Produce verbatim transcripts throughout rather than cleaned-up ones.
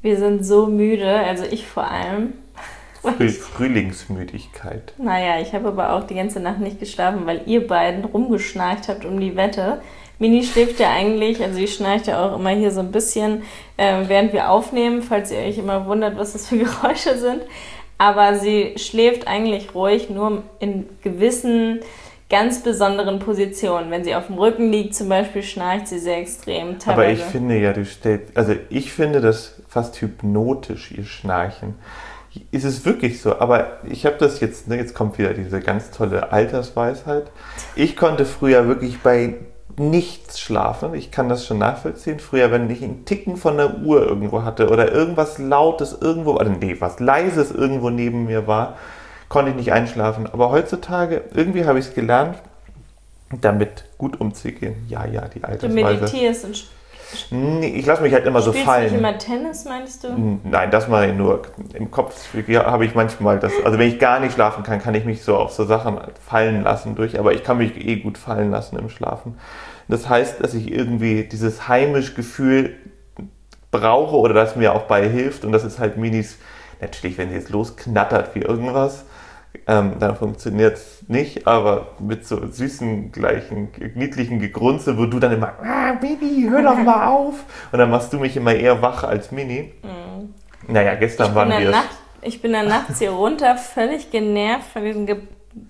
Wir sind so müde, also ich vor allem. Früh, Frühlingsmüdigkeit. Naja, ich habe aber auch die ganze Nacht nicht geschlafen, weil ihr beiden rumgeschnarcht habt um die Wette. Mini schläft ja eigentlich, also die schnarcht ja auch immer hier so ein bisschen, äh, während wir aufnehmen, falls ihr euch immer wundert, was das für Geräusche sind. Aber sie schläft eigentlich ruhig, nur in gewissen ganz besonderen Positionen. Wenn sie auf dem Rücken liegt zum Beispiel, schnarcht sie sehr extrem. Teilweise. Aber ich finde ja, du stellst, also ich finde das fast hypnotisch, ihr Schnarchen. Ist es wirklich so? Aber ich habe das jetzt, ne, jetzt kommt wieder diese ganz tolle Altersweisheit. Ich konnte früher wirklich bei nichts schlafen. Ich kann das schon nachvollziehen. Früher, wenn ich einen Ticken von der Uhr irgendwo hatte oder irgendwas Lautes irgendwo, oder nee, was Leises irgendwo neben mir war, konnte ich nicht einschlafen. Aber heutzutage, irgendwie habe ich es gelernt, damit gut umzugehen. Ja, ja, die Altersweise. Du meditierst und nee, ich lasse mich halt immer so Spielst fallen. Spielst du nicht immer Tennis, meinst du? Nein, das mache ich nur. Im Kopf ja, habe ich manchmal das. Also wenn ich gar nicht schlafen kann, kann ich mich so auf so Sachen fallen lassen durch. Aber ich kann mich eh gut fallen lassen im Schlafen. Das heißt, dass ich irgendwie dieses heimische Gefühl brauche oder das mir auch bei hilft. Und das ist halt Minis, natürlich, wenn sie jetzt losknattert wie irgendwas, ähm, dann funktioniert es nicht, aber mit so süßen, gleichen, niedlichen Gegrunze, wo du dann immer, ah, Mini, hör doch mal auf. Und dann machst du mich immer eher wach als Mini. Mhm. Naja, gestern waren wir es. Ich bin dann nachts hier runter, völlig genervt von diesem Ge-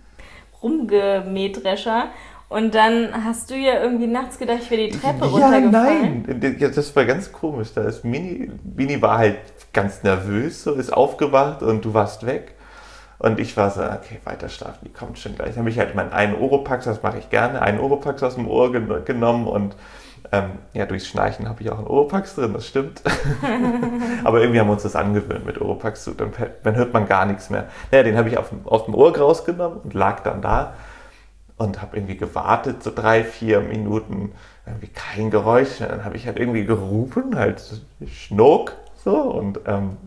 Rumgemähdrescher. Und dann hast du ja irgendwie nachts gedacht, ich wäre die Treppe ja, runtergefallen. Nein, ja, das war ganz komisch. Da ist Mini, Mini war halt ganz nervös, so ist aufgewacht und du warst weg. Und ich war so, okay, weiter schlafen, die kommt schon gleich. Dann habe ich halt meinen einen Oropax, das mache ich gerne, einen Oropax aus dem Ohr gen- genommen und ähm, ja, durchs Schnarchen habe ich auch einen Oropax drin, das stimmt. Aber irgendwie haben wir uns das angewöhnt mit Oropax, so, dann, dann hört man gar nichts mehr. Naja, den habe ich auf, aus dem Ohr rausgenommen und lag dann da und habe irgendwie gewartet, so drei, vier Minuten, irgendwie kein Geräusch. Dann habe ich halt irgendwie gerufen, halt Schnuck, so und ähm,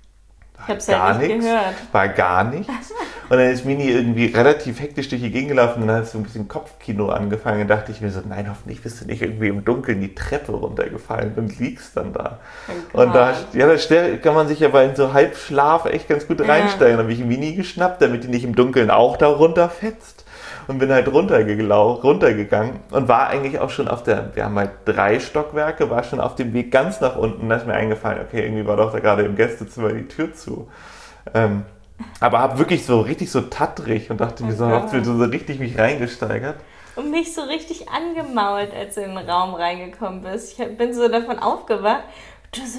ich hab's gar ja nicht nichts, gehört. War gar nichts. Und dann ist Mini irgendwie relativ hektisch durch die Gegend gelaufen und dann hat so ein bisschen Kopfkino angefangen. Und dachte ich mir so, nein, hoffentlich bist du nicht irgendwie im Dunkeln die Treppe runtergefallen und liegst dann da. Oh und da, ja, da kann man sich aber in so Halbschlaf echt ganz gut reinsteigen. Ja. Dann habe ich Mini geschnappt, damit die nicht im Dunkeln auch da runterfetzt. Und bin halt runtergelau- runtergegangen und war eigentlich auch schon auf der, wir haben halt drei Stockwerke, war schon auf dem Weg ganz nach unten. Da ist mir eingefallen, okay, irgendwie war doch da gerade im Gästezimmer die Tür zu. Ähm, aber habe wirklich so richtig so tattrig und dachte mir so, hab so, so richtig mich reingesteigert. Und mich so richtig angemault, als du in den Raum reingekommen bist. Ich bin so davon aufgewacht, du so,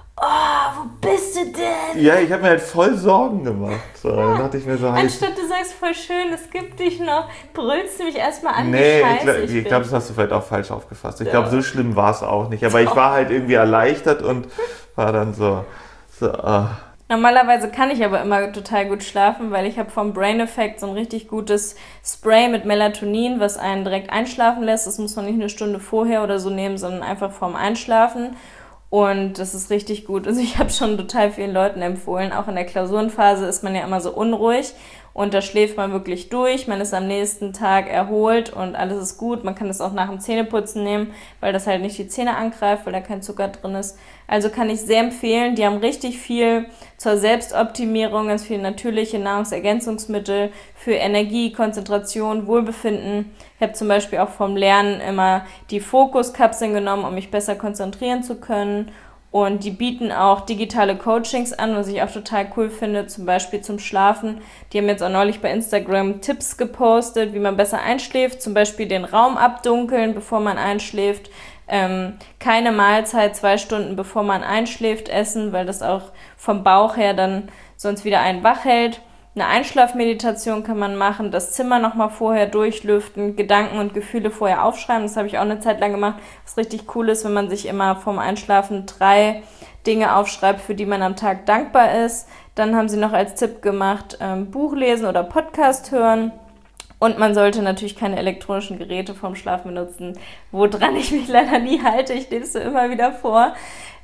oh, wo bist du denn? Ja, ich habe mir halt voll Sorgen gemacht. So, ja. Dann dachte ich mir so, halt, anstatt du sagst, voll schön, es gibt dich noch, brüllst du mich erstmal an, nee, wie scheiße ich glaube, ich glaub, das hast du vielleicht auch falsch aufgefasst. Ich ja. glaube, so schlimm war es auch nicht. Aber ich war halt irgendwie erleichtert und war dann so, so uh. Normalerweise kann ich aber immer total gut schlafen, weil ich habe vom Brain Effect so ein richtig gutes Spray mit Melatonin, was einen direkt einschlafen lässt. Das muss man nicht eine Stunde vorher oder so nehmen, sondern einfach vorm Einschlafen. Und das ist richtig gut. Also ich habe schon total vielen Leuten empfohlen. Auch in der Klausurenphase ist man ja immer so unruhig. Und da schläft man wirklich durch. Man ist am nächsten Tag erholt und alles ist gut. Man kann das auch nach dem Zähneputzen nehmen, weil das halt nicht die Zähne angreift, weil da kein Zucker drin ist. Also kann ich sehr empfehlen. Die haben richtig viel zur Selbstoptimierung, ganz viele natürliche Nahrungsergänzungsmittel für Energie, Konzentration, Wohlbefinden. Ich habe zum Beispiel auch vom Lernen immer die Fokuskapseln genommen, um mich besser konzentrieren zu können. Und die bieten auch digitale Coachings an, was ich auch total cool finde, zum Beispiel zum Schlafen. Die haben jetzt auch neulich bei Instagram Tipps gepostet, wie man besser einschläft, zum Beispiel den Raum abdunkeln, bevor man einschläft, ähm, keine Mahlzeit zwei Stunden bevor man einschläft essen, weil das auch vom Bauch her dann sonst wieder einen wach hält. Eine Einschlafmeditation kann man machen, das Zimmer nochmal vorher durchlüften, Gedanken und Gefühle vorher aufschreiben. Das habe ich auch eine Zeit lang gemacht, was richtig cool ist, wenn man sich immer vorm Einschlafen drei Dinge aufschreibt, für die man am Tag dankbar ist. Dann haben sie noch als Tipp gemacht, ähm, Buch lesen oder Podcast hören. Und man sollte natürlich keine elektronischen Geräte vorm Schlafen benutzen, woran ich mich leider nie halte. Ich lese es immer wieder vor.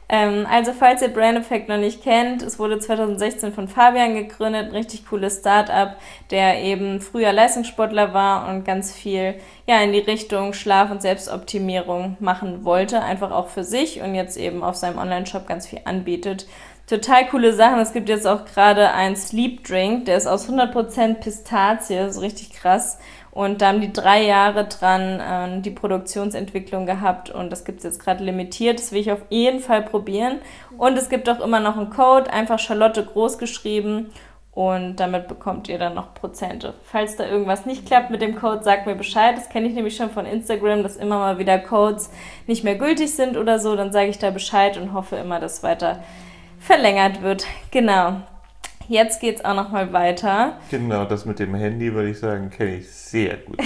Ähm, also falls ihr Brain Effect noch nicht kennt, es wurde zwanzig sechzehn von Fabian gegründet, ein richtig cooles Start-up, der eben früher Leistungssportler war und ganz viel ja in die Richtung Schlaf- und Selbstoptimierung machen wollte, einfach auch für sich und jetzt eben auf seinem Online-Shop ganz viel anbietet. Total coole Sachen. Es gibt jetzt auch gerade einen Sleep Drink, der ist aus hundert Prozent Pistazie, so richtig krass. Und da haben die drei Jahre dran äh, die Produktionsentwicklung gehabt und das gibt's jetzt gerade limitiert. Das will ich auf jeden Fall probieren. Und es gibt auch immer noch einen Code, einfach Charlotte groß geschrieben und damit bekommt ihr dann noch Prozente. Falls da irgendwas nicht klappt mit dem Code, sagt mir Bescheid. Das kenne ich nämlich schon von Instagram, dass immer mal wieder Codes nicht mehr gültig sind oder so. Dann sage ich da Bescheid und hoffe immer, dass weiter verlängert wird. Genau. Jetzt geht's auch noch mal weiter. Genau, das mit dem Handy, würde ich sagen, kenne ich sehr gut.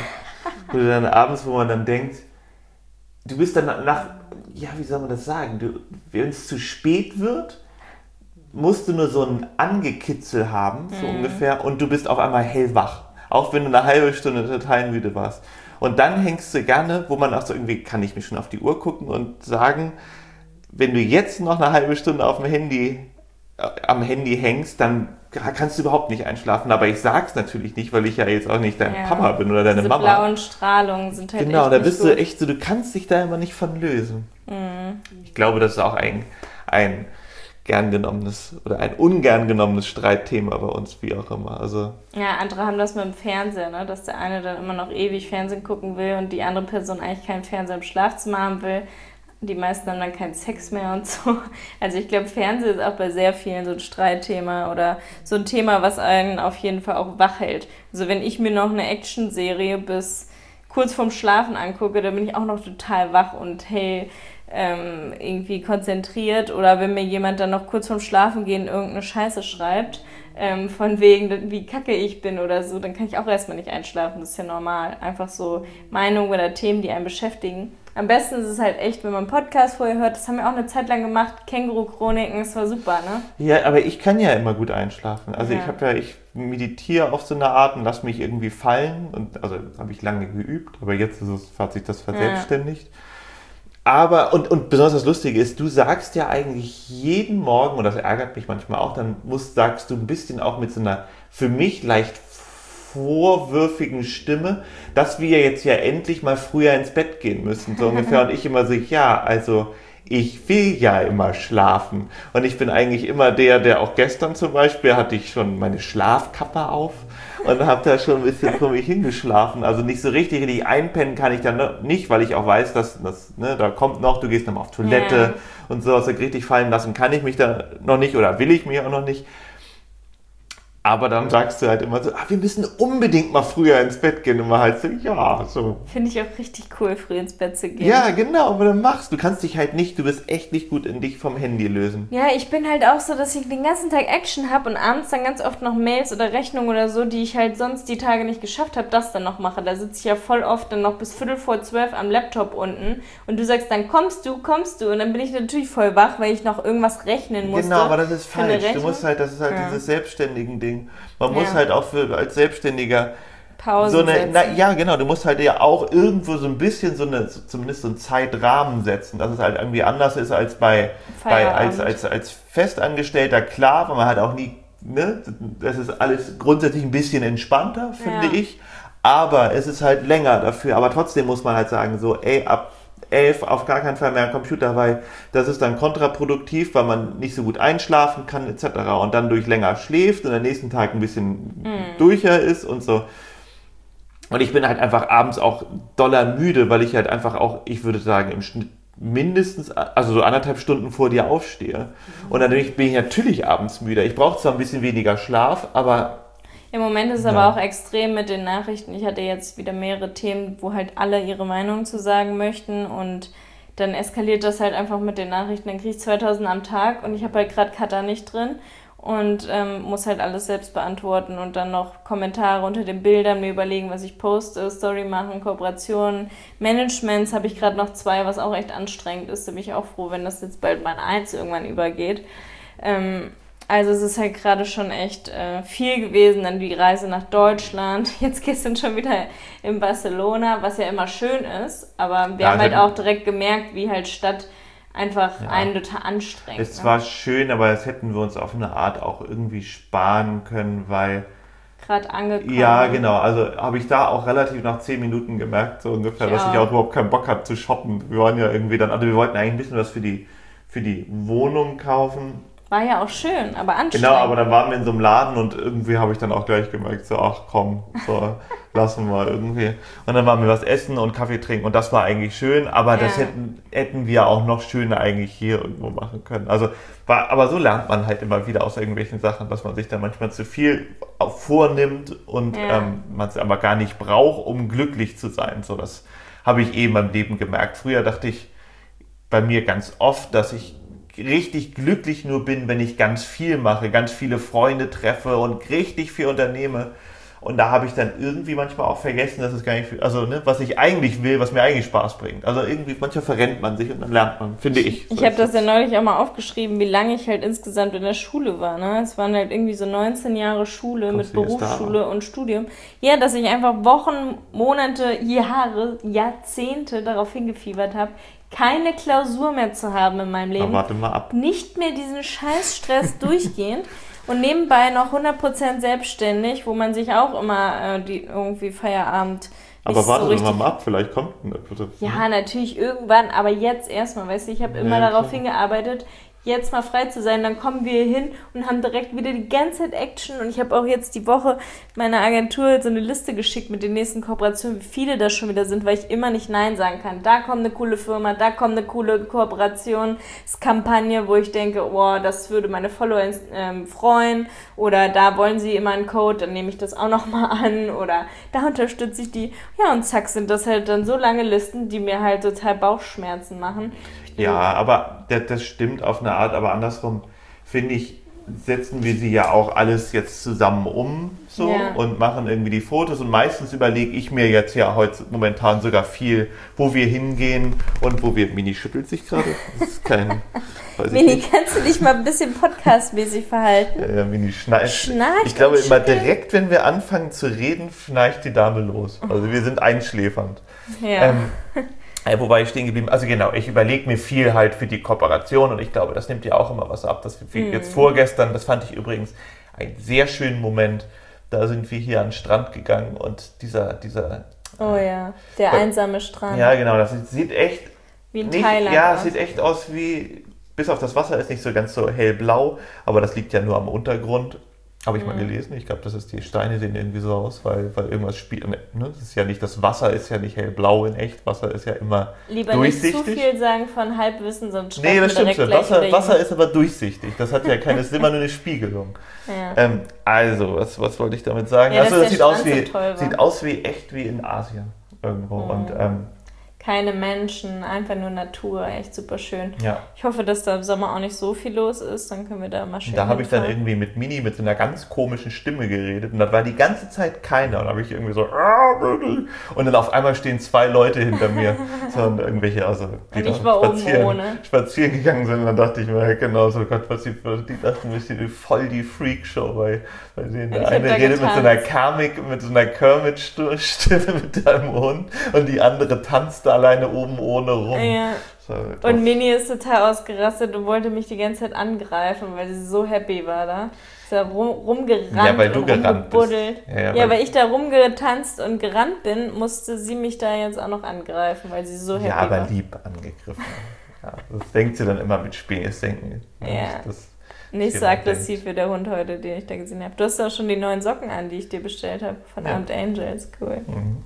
Wo du dann abends, wo man dann denkt, du bist dann nach, ja, wie soll man das sagen, du, wenn es zu spät wird, musst du nur so ein Angekitzel haben, so mhm. ungefähr, und du bist auf einmal hellwach. Auch wenn du eine halbe Stunde total müde warst. Und dann hängst du gerne, wo man auch so irgendwie, kann ich mir schon auf die Uhr gucken und sagen, wenn du jetzt noch eine halbe Stunde auf dem Handy am Handy hängst, dann kannst du überhaupt nicht einschlafen. Aber ich sag's natürlich nicht, weil ich ja jetzt auch nicht dein ja. Papa bin oder deine Diese Mama. Die blauen Strahlungen sind halt genau, echt da bist gut. du echt so, du kannst dich da immer nicht von lösen. Mhm. Ich glaube, das ist auch ein, ein gern genommenes oder ein ungern genommenes Streitthema bei uns, wie auch immer. Also ja, andere haben das mit dem Fernsehen, ne? Dass der eine dann immer noch ewig Fernsehen gucken will und die andere Person eigentlich keinen Fernseher im Schlafzimmer haben will. Die meisten haben dann keinen Sex mehr und so. Also ich glaube, Fernsehen ist auch bei sehr vielen so ein Streitthema oder so ein Thema, was einen auf jeden Fall auch wach hält. Also wenn ich mir noch eine Actionserie bis kurz vorm Schlafen angucke, dann bin ich auch noch total wach und hell ähm, irgendwie konzentriert. Oder wenn mir jemand dann noch kurz vorm Schlafen gehen irgendeine Scheiße schreibt, ähm, von wegen, wie kacke ich bin oder so, dann kann ich auch erstmal nicht einschlafen. Das ist ja normal. Einfach so Meinungen oder Themen, die einen beschäftigen. Am besten ist es halt echt, wenn man einen Podcast vorher hört. Das haben wir auch eine Zeit lang gemacht. Känguru-Chroniken, das war super, ne? Ja, aber ich kann ja immer gut einschlafen. Also ja. ich habe ja, ich meditiere auf so eine Art und lasse mich irgendwie fallen. Und also habe ich lange geübt, aber jetzt ist es, hat sich das verselbstständigt. Ja. Aber, und, und besonders das Lustige ist, du sagst ja eigentlich jeden Morgen, und das ärgert mich manchmal auch, dann musst, sagst du ein bisschen auch mit so einer für mich leicht vorwürfigen Stimme, dass wir jetzt ja endlich mal früher ins Bett gehen müssen, so ungefähr. Und ich immer so, ja, also ich will ja immer schlafen. Und ich bin eigentlich immer der, der auch gestern zum Beispiel hatte ich schon meine Schlafkappe auf und habe da schon ein bisschen vor mich hingeschlafen. Also nicht so richtig, richtig einpennen kann ich dann nicht, weil ich auch weiß, dass das, ne, da kommt noch, du gehst nochmal auf Toilette ja. und so, also richtig fallen lassen kann ich mich da noch nicht oder will ich mich auch noch nicht. Aber dann sagst du halt immer so, ah, wir müssen unbedingt mal früher ins Bett gehen. Und man halt so, ja, so. Finde ich auch richtig cool, früh ins Bett zu gehen. Ja, genau, aber dann machst du. Du kannst dich halt nicht, du bist echt nicht gut in dich vom Handy lösen. Ja, ich bin halt auch so, dass ich den ganzen Tag Action habe und abends dann ganz oft noch Mails oder Rechnungen oder so, die ich halt sonst die Tage nicht geschafft habe, das dann noch mache. Da sitze ich ja voll oft dann noch bis Viertel vor zwölf am Laptop unten und du sagst dann, kommst du, kommst du. Und dann bin ich natürlich voll wach, weil ich noch irgendwas rechnen musste. Genau, aber das ist falsch. Du musst halt, das ist halt ja. dieses selbstständigen Ding. Man muss ja. halt auch für, als Selbstständiger Pausen so eine, setzen. Na, ja, genau, du musst halt ja auch irgendwo so ein bisschen so eine, zumindest so einen Zeitrahmen setzen, dass es halt irgendwie anders ist als bei, bei als, als, als Festangestellter, klar, weil man halt auch nie, ne, das ist alles grundsätzlich ein bisschen entspannter, finde ja. ich, aber es ist halt länger dafür, aber trotzdem muss man halt sagen, so, ey, ab elf auf gar keinen Fall mehr am Computer, weil das ist dann kontraproduktiv, weil man nicht so gut einschlafen kann et cetera und dann durch länger schläft und am nächsten Tag ein bisschen mm. durcher ist und so. Und ich bin halt einfach abends auch doller müde, weil ich halt einfach auch, ich würde sagen, im Schnitt mindestens, also so anderthalb Stunden vor dir aufstehe. Und dann bin ich natürlich abends müde. Ich brauche zwar ein bisschen weniger Schlaf, aber im Moment ist es ja. aber auch extrem mit den Nachrichten. Ich hatte jetzt wieder mehrere Themen, wo halt alle ihre Meinung zu sagen möchten und dann eskaliert das halt einfach mit den Nachrichten. Dann kriege ich zweitausend am Tag und ich habe halt gerade Cutter nicht drin und ähm, muss halt alles selbst beantworten und dann noch Kommentare unter den Bildern, mir überlegen, was ich poste, Story machen, Kooperationen, Managements habe ich gerade noch zwei, was auch echt anstrengend ist. Da bin ich auch froh, wenn das jetzt bald mal in eins irgendwann übergeht. Ähm, Also es ist halt gerade schon echt äh, viel gewesen, dann die Reise nach Deutschland, jetzt gestern schon wieder in Barcelona, was ja immer schön ist, aber wir ja, haben halt auch direkt gemerkt, wie halt Stadt einfach Ja. einen total anstrengend. Es ne? war schön, aber das hätten wir uns auf eine Art auch irgendwie sparen können, weil... Gerade angekommen. Ja, genau. Also habe ich da auch relativ nach zehn Minuten gemerkt, so ungefähr, Ich dass ich auch. auch überhaupt keinen Bock hatte zu shoppen. Wir waren ja irgendwie dann, also wir wollten eigentlich ein bisschen was für die, für die Wohnung kaufen. War ja auch schön, aber anstrengend. Genau, aber dann waren wir in so einem Laden und irgendwie habe ich dann auch gleich gemerkt, so, ach komm, so, lassen wir irgendwie. Und dann waren wir was essen und Kaffee trinken und das war eigentlich schön, aber das Ja. hätten, hätten wir auch noch schöner eigentlich hier irgendwo machen können. Also, war, aber so lernt man halt immer wieder aus irgendwelchen Sachen, dass man sich dann manchmal zu viel auch vornimmt und Ja. ähm, man es aber gar nicht braucht, um glücklich zu sein. So, das habe ich eh in meinem Leben gemerkt. Früher dachte ich bei mir ganz oft, dass ich richtig glücklich nur bin, wenn ich ganz viel mache, ganz viele Freunde treffe und richtig viel unternehme. Und da habe ich dann irgendwie manchmal auch vergessen, dass es gar nicht viel, also ne, was ich eigentlich will, was mir eigentlich Spaß bringt. Also irgendwie, manchmal verrennt man sich und dann lernt man, finde ich. Ich So habe ist das es. ja neulich auch mal aufgeschrieben, wie lange ich halt insgesamt in der Schule war. Ne? Es waren halt irgendwie so neunzehn Jahre Schule Kommst mit du jetzt da Berufsschule und Studium. Ja, dass ich einfach Wochen, Monate, Jahre, Jahrzehnte darauf hingefiebert habe, keine Klausur mehr zu haben in meinem Aber Leben. warte mal ab. Nicht mehr diesen Scheißstress durchgehend und nebenbei noch hundert Prozent selbstständig, wo man sich auch immer äh, die irgendwie Feierabend nicht Aber warte so doch richtig... mal ab, vielleicht kommt eine bitte. Ja, natürlich irgendwann, aber jetzt erstmal, weißt du, ich habe immer Ja, darauf klar. hingearbeitet, jetzt mal frei zu sein, dann kommen wir hier hin und haben direkt wieder die ganze Zeit Action und ich habe auch jetzt die Woche meiner Agentur so eine Liste geschickt mit den nächsten Kooperationen, wie viele das schon wieder sind, weil ich immer nicht Nein sagen kann. Da kommt eine coole Firma, da kommt eine coole Kooperationskampagne, wo ich denke, oh, das würde meine Follower ähm, freuen oder da wollen sie immer einen Code, dann nehme ich das auch nochmal an oder da unterstütze ich die. Ja, und zack, sind das halt dann so lange Listen, die mir halt total Bauchschmerzen machen. Ja, aber das, das stimmt auf eine Art, aber andersrum finde ich, setzen wir sie ja auch alles jetzt zusammen um so Ja. und machen irgendwie die Fotos und meistens überlege ich mir jetzt ja heute momentan sogar viel, wo wir hingehen und wo wir, Mini schüttelt sich gerade, das ist kein, weiß ich Mini, nicht. kannst du dich mal ein bisschen podcastmäßig verhalten? Ja, Mini schnarcht. Schnarcht Ich glaube und immer schüttelt. direkt, wenn wir anfangen zu reden, schnarcht die Dame los. Also wir sind einschläfernd. Ja. Ähm, äh, wobei ich stehen geblieben, also genau, ich überlege mir viel halt für die Kooperation und ich glaube, das nimmt ja auch immer was ab. Das wie Mhm. jetzt vorgestern, das fand ich übrigens einen sehr schönen Moment. Da sind wir hier an den Strand gegangen und dieser, dieser, Oh ja, der Weil- einsame Strand. ja genau, das sieht echt, Wie in nicht, Thailand. ja, aus. es sieht echt aus wie, bis auf das Wasser ist nicht so ganz so hellblau, aber das liegt ja nur am Untergrund. Habe ich mal Mhm. gelesen. Ich glaube, das ist die Steine sehen irgendwie so aus, weil, weil irgendwas spielt. Ne? Das ist ja nicht, das Wasser ist ja nicht hellblau in echt. Wasser ist ja immer Lieber nicht zu durchsichtig. viel sagen von Halbwissen, sonst Nee, das stimmt direkt schon. gleich Wasser, wieder Wasser ist aber durchsichtig. Das hat ja keine, es ist immer nur eine Spiegelung. Ja. Ähm, also, was, was wollte ich damit sagen? Ja, Achso, dass das der sieht aus, Strand wie, so toll war. sieht aus wie echt wie in Asien irgendwo. Mhm. Und ähm, Keine Menschen, einfach nur Natur, echt super schön. ja. Ich hoffe, dass da im Sommer auch nicht so viel los ist, dann können wir da mal schön Da habe ich dann hinfahren. irgendwie mit Mini mit so einer ganz komischen Stimme geredet und da war die ganze Zeit keiner und da habe ich irgendwie so und dann auf einmal stehen zwei Leute hinter mir so und irgendwelche also die Und ich da war oben spazieren, ohne. spazieren gegangen sind und dann dachte ich mir ja, genau so Gott was die, die dachten wir sind voll die Freakshow weil, weil denen der Ich hab eine da redet mit so einer getanzt. Karmik mit so einer Kermit-Stimme mit deinem Hund und die andere tanzt da alleine oben ohne rum. Ja. So, Und Mini ist total ausgerastet und wollte mich die ganze Zeit angreifen, weil sie so happy war da. Ist ja rum, rumgerannt Ja, weil du und gerannt bist. rumgebuddelt. Ja, ja, Ja, weil- weil ich da rumgetanzt und gerannt bin, musste sie mich da jetzt auch noch angreifen, weil sie so happy Ja, aber war. lieb angegriffen. Ja, das denkt sie dann immer mit Späßdenken. Ja. Das, Nicht so jemand aggressiv wie der Hund heute, den ich da gesehen habe. Du hast auch schon die neuen Socken an, die ich dir bestellt habe von Ja. Armed Angels. Cool. mhm.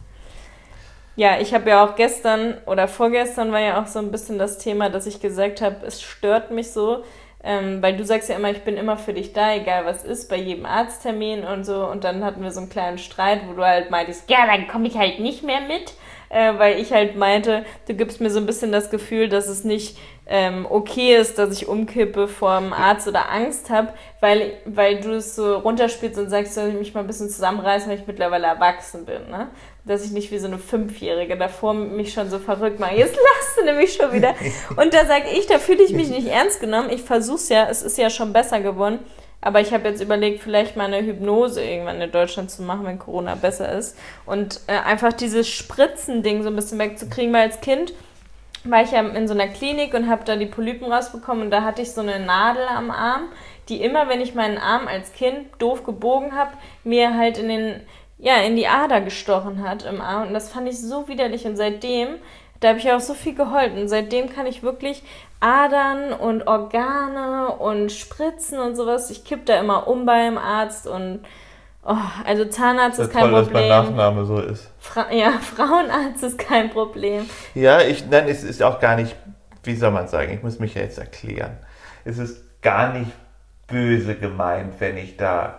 Ja, ich habe ja auch gestern oder vorgestern war ja auch so ein bisschen das Thema, dass ich gesagt habe, es stört mich so, ähm, weil du sagst ja immer, ich bin immer für dich da, egal was ist, bei jedem Arzttermin und so. Und dann hatten wir so einen kleinen Streit, wo du halt meintest, ja, dann komme ich halt nicht mehr mit, äh, weil ich halt meinte, du gibst mir so ein bisschen das Gefühl, dass es nicht ähm, okay ist, dass ich umkippe vor dem Arzt oder Angst habe, weil, weil du es so runterspielst und sagst, soll ich mich mal ein bisschen zusammenreißen, weil ich mittlerweile erwachsen bin, ne? Dass ich nicht wie so eine Fünfjährige davor mich schon so verrückt mache. Jetzt lachst du nämlich schon wieder. Und da sage ich, da fühle ich mich nicht ernst genommen. Ich versuch's ja, es ist ja schon besser geworden. Aber ich habe jetzt überlegt, vielleicht mal eine Hypnose irgendwann in Deutschland zu machen, wenn Corona besser ist. Und äh, einfach dieses Spritzending so ein bisschen wegzukriegen, weil als Kind war ich ja in so einer Klinik und habe da die Polypen rausbekommen und da hatte ich so eine Nadel am Arm, die immer, wenn ich meinen Arm als Kind doof gebogen habe, mir halt in den, ja, in die Ader gestochen hat im Arm und das fand ich so widerlich und seitdem, da habe ich auch so viel geheult und seitdem kann ich wirklich Adern und Organe und Spritzen und sowas, ich kipp da immer um beim Arzt und oh, also Zahnarzt ist, ist kein toll, Problem. Dass mein Nachname so ist. Fra- ja, Frauenarzt ist kein Problem. Ja, ich, nein, es ist auch gar nicht, wie soll man sagen, ich muss mich ja jetzt erklären. Es ist gar nicht böse gemeint, wenn ich da,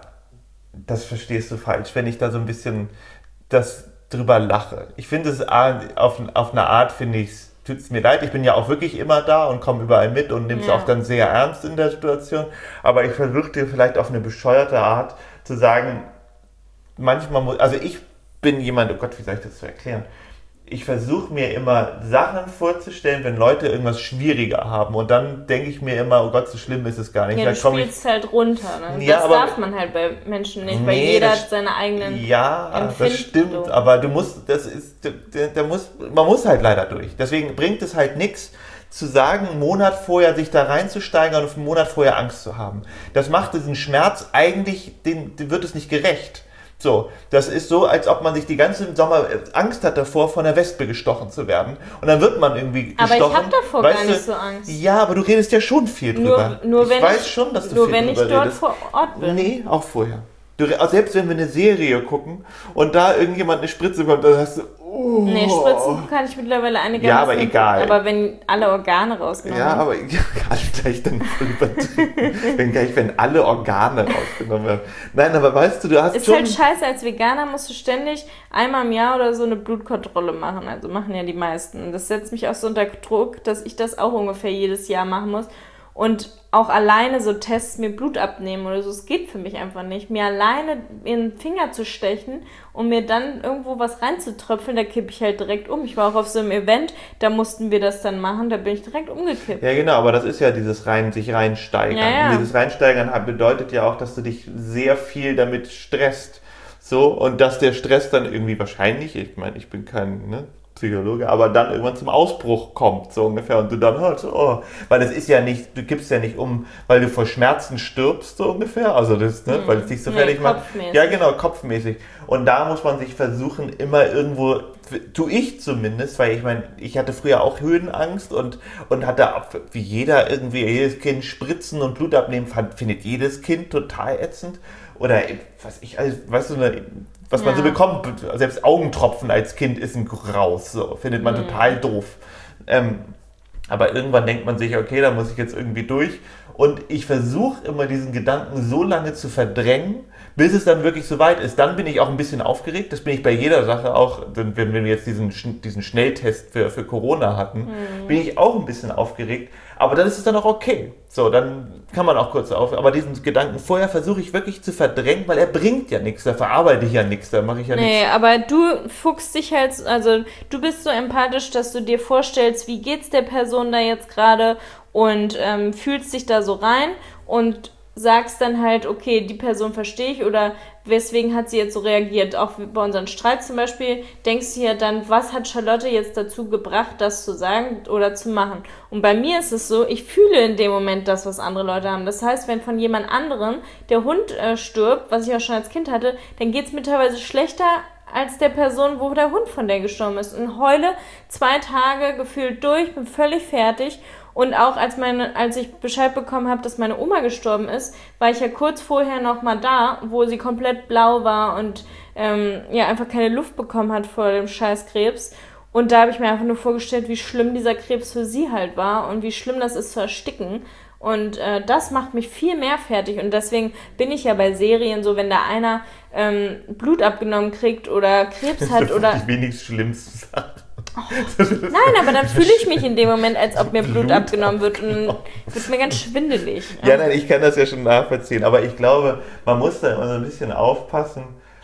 das verstehst du falsch, wenn ich da so ein bisschen das drüber lache. Ich finde es auf, auf eine Art, finde ich es, tut es mir leid, ich bin ja auch wirklich immer da und komme überall mit und nehme es ja. auch dann sehr ernst in der Situation, aber ich versuche dir vielleicht auf eine bescheuerte Art zu sagen, manchmal muss, also ich bin jemand, oh Gott, wie soll ich das so erklären? Ich versuche mir immer Sachen vorzustellen, wenn Leute irgendwas schwieriger haben und dann denke ich mir immer, oh Gott, so schlimm ist es gar nicht. Ja, du spielst ich, halt runter, ne? Ja, das aber, darf man halt bei Menschen nicht, nee, weil jeder das, hat seine eigenen Ja, das stimmt, aber du musst, das ist, der, der muss, man muss halt leider durch. Deswegen bringt es halt nichts, zu sagen, einen Monat vorher sich da reinzusteigern und einen Monat vorher Angst zu haben. Das macht diesen Schmerz eigentlich, den, den wird es nicht gerecht. So, das ist so, als ob man sich die ganze Sommer Angst hat davor, von der Wespe gestochen zu werden. Und dann wird man irgendwie gestochen. Aber ich habe davor weißt gar nicht du, so Angst. Ja, aber du redest ja schon viel drüber. Nur, nur ich wenn weiß ich, schon, dass du nur viel wenn drüber ich dort redest. vor Ort bin. Nee, auch vorher. Du, selbst wenn wir eine Serie gucken und da irgendjemand eine Spritze bekommt, dann hast du, oh. Nee, Spritzen kann ich mittlerweile einigermaßen. Ja, aber egal. Aber wenn alle Organe rausgenommen werden. Ja, aber ja, gleich dann übertrieben. wenn gleich, wenn alle Organe rausgenommen werden. Nein, aber weißt du, du hast ist schon... Ist halt scheiße, als Veganer musst du ständig einmal im Jahr oder so eine Blutkontrolle machen. Also machen ja die meisten. Das setzt mich auch so unter Druck, dass ich das auch ungefähr jedes Jahr machen muss. Und auch alleine so Tests mir Blut abnehmen oder so, es geht für mich einfach nicht. Mir alleine in den Finger zu stechen und mir dann irgendwo was reinzutröpfeln, da kippe ich halt direkt um. Ich war auch auf so einem Event, da mussten wir das dann machen, da bin ich direkt umgekippt. Ja genau, aber das ist ja dieses rein, sich reinsteigern. Ja, ja. Und dieses Reinsteigern bedeutet ja auch, dass du dich sehr viel damit stresst. So, und dass der Stress dann irgendwie wahrscheinlich, ich meine, ich bin kein... Ne, Psychologe, aber dann irgendwann zum Ausbruch kommt, so ungefähr, und du dann hörst, oh, weil es ist ja nicht, du kippst ja nicht um, weil du vor Schmerzen stirbst, so ungefähr, also das, ne, hm. weil es dich so nee, fertig macht. Ja, genau, kopfmäßig. Und da muss man sich versuchen, immer irgendwo, tue ich zumindest, weil ich meine, ich hatte früher auch Höhenangst und, und hatte, wie jeder irgendwie, jedes Kind Spritzen und Blut abnehmen, findet jedes Kind total ätzend. Oder, was ich, also, weißt du, eine, was man ja. so bekommt, selbst Augentropfen als Kind ist ein Graus, so, findet man mhm. total doof. Ähm, aber irgendwann denkt man sich, okay, da muss ich jetzt irgendwie durch. Und ich versuche immer diesen Gedanken so lange zu verdrängen, bis es dann wirklich soweit ist. Dann bin ich auch ein bisschen aufgeregt, das bin ich bei jeder Sache auch, wenn wir jetzt diesen, diesen Schnelltest für, für Corona hatten, mhm. bin ich auch ein bisschen aufgeregt. Aber dann ist es dann auch okay. So, dann kann man auch kurz auf. Aber diesen Gedanken vorher versuche ich wirklich zu verdrängen, weil er bringt ja nichts, da verarbeite ich ja nichts, da mache ich ja nichts. Nee, aber du fuchst dich halt, also du bist so empathisch, dass du dir vorstellst, wie geht's der Person da jetzt gerade und ähm, fühlst dich da so rein und sagst dann halt, okay, die Person verstehe ich oder weswegen hat sie jetzt so reagiert. Auch bei unseren Streit zum Beispiel denkst du ja dann, was hat Charlotte jetzt dazu gebracht, das zu sagen oder zu machen. Und bei mir ist es so, ich fühle in dem Moment das, was andere Leute haben. Das heißt, wenn von jemand anderem der Hund äh, stirbt, was ich auch schon als Kind hatte, dann geht es mir teilweise schlechter als der Person, wo der Hund von der gestorben ist. Und heule zwei Tage gefühlt durch, bin völlig fertig. Und auch als, meine, als ich Bescheid bekommen habe, dass meine Oma gestorben ist, war ich ja kurz vorher noch mal da, wo sie komplett blau war und ähm, ja einfach keine Luft bekommen hat vor dem Scheißkrebs. Und da habe ich mir einfach nur vorgestellt, wie schlimm dieser Krebs für sie halt war und wie schlimm das ist zu ersticken. Und äh, das macht mich viel mehr fertig. Und deswegen bin ich ja bei Serien so, wenn da einer ähm, Blut abgenommen kriegt oder Krebs hat oder... Das ist die wenigst schlimmste Sache. Oh. Nein, aber dann fühle ich mich in dem Moment, als ob mir Blut, Blut abgenommen wird und wird mir ganz schwindelig. Ja. ja, nein, ich kann das ja schon nachvollziehen, aber ich glaube, man muss da immer so ein bisschen aufpassen,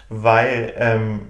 weil ähm,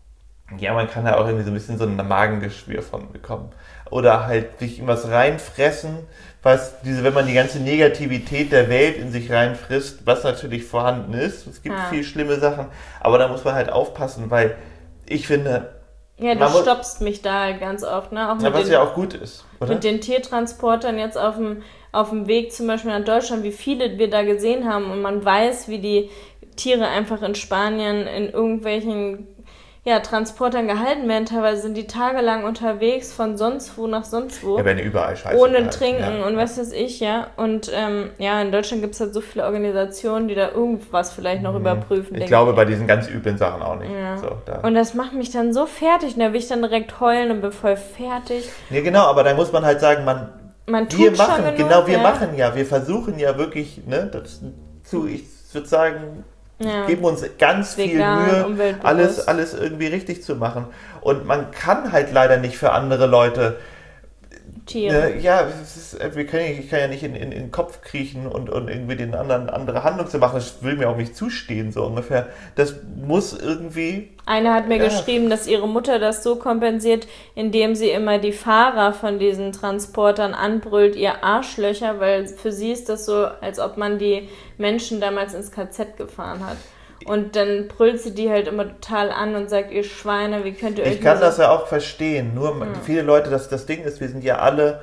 ja, man kann da auch irgendwie so ein bisschen so ein Magengeschwür von bekommen. Oder halt sich in was reinfressen, was diese, wenn man die ganze Negativität der Welt in sich reinfrisst, was natürlich vorhanden ist. Es gibt ja. viel schlimme Sachen, aber da muss man halt aufpassen, weil ich finde, Ja, du stoppst mich da halt ganz oft, ne? Auch mit ja, was den, ja auch gut ist, oder? Mit den Tiertransportern jetzt auf dem, auf dem Weg zum Beispiel nach Deutschland, wie viele wir da gesehen haben und man weiß, wie die Tiere einfach in Spanien in irgendwelchen ja, Transportern gehalten werden. Teilweise sind die tagelang unterwegs von sonst wo nach sonst wo. Ja, werden überall Scheiße ohne gehalten, Trinken ja. und was weiß ich, ja. Und ähm, ja, in Deutschland gibt es halt so viele Organisationen, die da irgendwas vielleicht noch mhm. überprüfen. Ich glaube, ich. bei diesen ganz üblen Sachen auch nicht. Ja. So, da. Und das macht mich dann so fertig. Da will ich dann direkt heulen und bin voll fertig. Ja, genau, aber da muss man halt sagen, man, man tut wir machen, schon genug, genau, wir ja. machen ja, wir versuchen ja wirklich, ne, das zu, ich würde sagen, ja. geben uns ganz Vegan, viel Mühe, alles, alles irgendwie richtig zu machen. Und man kann halt leider nicht für andere Leute Tiere. Ne, ja, es ist, wir können, ich kann ja nicht in, in, in den Kopf kriechen und, und irgendwie den anderen andere Handlung zu machen. Das will mir auch nicht zustehen, so ungefähr. Das muss irgendwie... Eine hat mir ja. geschrieben, dass ihre Mutter das so kompensiert, indem sie immer die Fahrer von diesen Transportern anbrüllt, ihr Arschlöcher, weil für sie ist das so, als ob man die Menschen damals ins K Z gefahren hat. Und dann brüllt sie die halt immer total an und sagt, ihr Schweine, wie könnt ihr euch... Ich kann das ja auch verstehen, nur ja. viele Leute, das, das Ding ist, wir sind ja alle,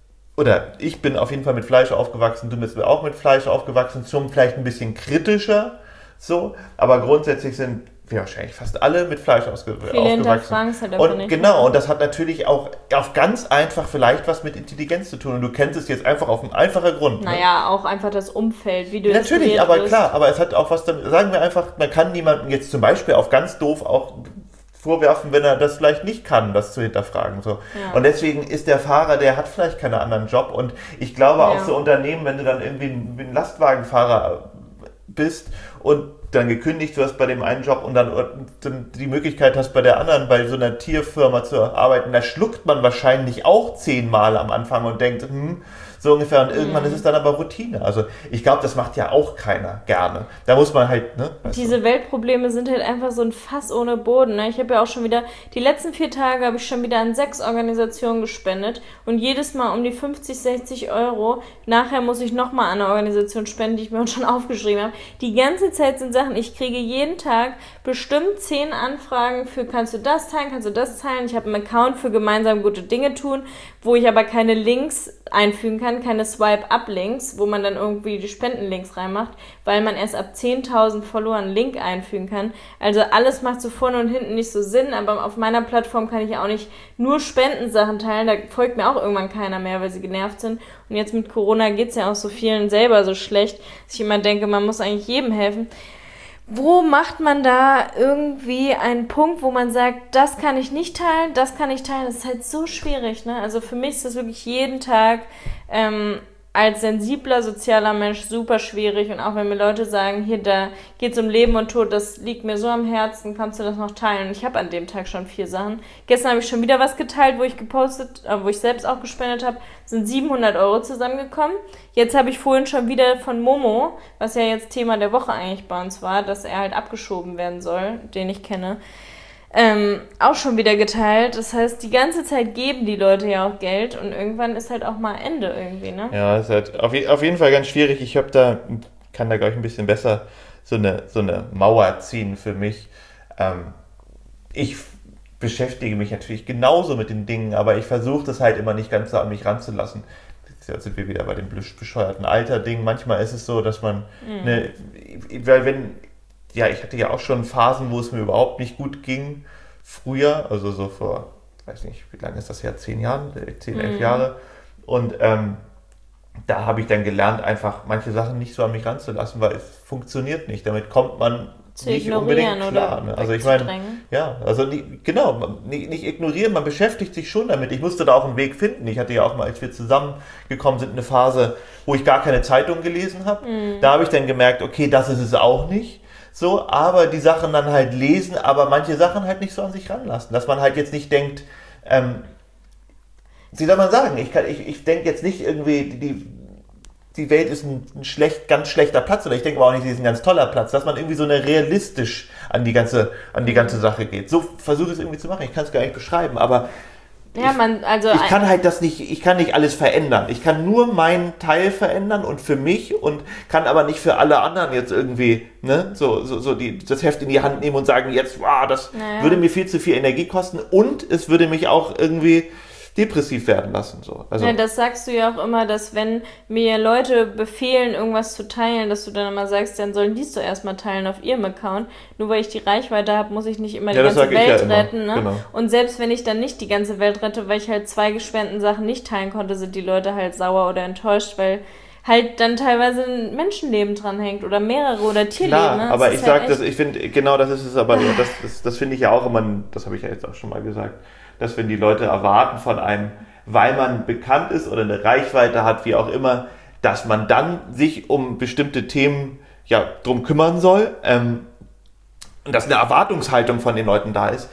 oder ich bin auf jeden Fall mit Fleisch aufgewachsen, du bist auch mit Fleisch aufgewachsen, schon vielleicht ein bisschen kritischer, so, aber grundsätzlich sind wir wahrscheinlich fast alle mit Fleisch ausge- aufgewachsen. Halt und nicht genau, und das hat natürlich auch auf ganz einfach vielleicht was mit Intelligenz zu tun. Und du kennst es jetzt einfach auf einen einfachen Grund. Naja, ne? auch einfach das Umfeld, wie du natürlich, aber bist. Klar, aber es hat auch was damit, sagen wir einfach, man kann niemanden jetzt zum Beispiel auf ganz doof auch vorwerfen, wenn er das vielleicht nicht kann, das zu hinterfragen. So. Ja. Und deswegen ist der Fahrer, der hat vielleicht keinen anderen Job. Und ich glaube ja. auch so Unternehmen, wenn du dann irgendwie ein Lastwagenfahrer bist und dann gekündigt wirst bei dem einen Job und dann, dann die Möglichkeit hast, bei der anderen, bei so einer Tierfirma zu arbeiten, da schluckt man wahrscheinlich auch zehnmal am Anfang und denkt, hm, so ungefähr. Und irgendwann mhm. ist es dann aber Routine. Also ich glaube, das macht ja auch keiner gerne. Da muss man halt, ne? Diese du? Weltprobleme sind halt einfach so ein Fass ohne Boden. Ne? Ich habe ja auch schon wieder, die letzten vier Tage habe ich schon wieder an sechs Organisationen gespendet und jedes Mal um die fünfzig, sechzig Euro. Nachher muss ich nochmal an eine Organisation spenden, die ich mir schon aufgeschrieben habe. Die ganze Zeit sind Sachen, ich kriege jeden Tag bestimmt zehn Anfragen für, kannst du das teilen, kannst du das teilen. Ich habe einen Account für gemeinsam gute Dinge tun, wo ich aber keine Links einfügen kann, keine Swipe-Up-Links, wo man dann irgendwie die Spendenlinks reinmacht, weil man erst ab zehntausend Follower einen Link einfügen kann. Also alles macht so vorne und hinten nicht so Sinn, aber auf meiner Plattform kann ich auch nicht nur Spendensachen teilen, da folgt mir auch irgendwann keiner mehr, weil sie genervt sind. Und jetzt mit Corona geht's ja auch so vielen selber so schlecht, dass ich immer denke, man muss eigentlich jedem helfen. Wo macht man da irgendwie einen Punkt, wo man sagt, das kann ich nicht teilen, das kann ich teilen? Das ist halt so schwierig, ne? Also für mich ist das wirklich jeden Tag ähm, als sensibler, sozialer Mensch super schwierig. Und auch wenn mir Leute sagen, hier, da geht's um Leben und Tod, das liegt mir so am Herzen, kannst du das noch teilen? Und ich habe an dem Tag schon vier Sachen. Gestern habe ich schon wieder was geteilt, wo ich gepostet, äh, wo ich selbst auch gespendet habe, sind siebenhundert Euro zusammengekommen. Jetzt habe ich vorhin schon wieder von Momo, was ja jetzt Thema der Woche eigentlich bei uns war, dass er halt abgeschoben werden soll, den ich kenne, ähm, auch schon wieder geteilt. Das heißt, die ganze Zeit geben die Leute ja auch Geld und irgendwann ist halt auch mal Ende irgendwie, ne? Ja, ist halt auf, auf jeden Fall ganz schwierig. Ich habe da, kann da glaube ich ein bisschen besser so eine, so eine Mauer ziehen für mich. Ähm, ich beschäftige mich natürlich genauso mit den Dingen, aber ich versuche das halt immer nicht ganz so an mich ranzulassen. Jetzt sind wir wieder bei dem bescheuerten Alter-Ding. Manchmal ist es so, dass man, mhm. ne, weil wenn, ja, ich hatte ja auch schon Phasen, wo es mir überhaupt nicht gut ging, früher, also so vor, weiß nicht, wie lange ist das her, zehn Jahren, zehn, elf mhm. Jahre. Und ähm, da habe ich dann gelernt, einfach manche Sachen nicht so an mich ranzulassen, weil es funktioniert nicht. Damit kommt man zu nicht unbedingt klar. Ne? Also ich meine, ja, also nicht, genau, nicht, nicht ignorieren, man beschäftigt sich schon damit. Ich musste da auch einen Weg finden. Ich hatte ja auch mal, als wir zusammengekommen sind, eine Phase, wo ich gar keine Zeitung gelesen habe. Mhm. Da habe ich dann gemerkt, okay, das ist es auch nicht. So, aber die Sachen dann halt lesen, aber manche Sachen halt nicht so an sich ranlassen. Dass man halt jetzt nicht denkt, ähm, wie soll man sagen, ich, kann, ich, ich denke jetzt nicht irgendwie, die, die Welt ist ein, ein schlecht, ganz schlechter Platz, oder ich denke aber auch nicht, sie ist ein ganz toller Platz, dass man irgendwie so eine realistisch an die ganze, an die ganze Sache geht. So versuche ich es irgendwie zu machen, ich kann es gar nicht beschreiben, aber Ja, ich, man, also ich kann halt das nicht, ich kann nicht alles verändern. Ich kann nur meinen Teil verändern und für mich und kann aber nicht für alle anderen jetzt irgendwie, ne, so, so, so die, das Heft in die Hand nehmen und sagen, jetzt, wow, das naja. würde mir viel zu viel Energie kosten und es würde mich auch irgendwie depressiv werden lassen. So. Also, ja, das sagst du ja auch immer, dass wenn mir Leute befehlen, irgendwas zu teilen, dass du dann immer sagst, dann sollen die es doch erstmal teilen auf ihrem Account. Nur weil ich die Reichweite habe, muss ich nicht immer ja, die ganze Welt ja retten. Ne? Genau. Und selbst wenn ich dann nicht die ganze Welt rette, weil ich halt zwei gespenden Sachen nicht teilen konnte, sind die Leute halt sauer oder enttäuscht, weil halt dann teilweise ein Menschenleben dranhängt oder mehrere oder Tierleben. Klar, ne? aber Das ich ist sag halt das, ich finde, genau das ist es aber, das, das, das finde ich ja auch immer, das habe ich ja jetzt auch schon mal gesagt, dass wenn die Leute erwarten von einem, weil man bekannt ist oder eine Reichweite hat, wie auch immer, dass man dann sich um bestimmte Themen ja drum kümmern soll ähm, und dass eine Erwartungshaltung von den Leuten da ist,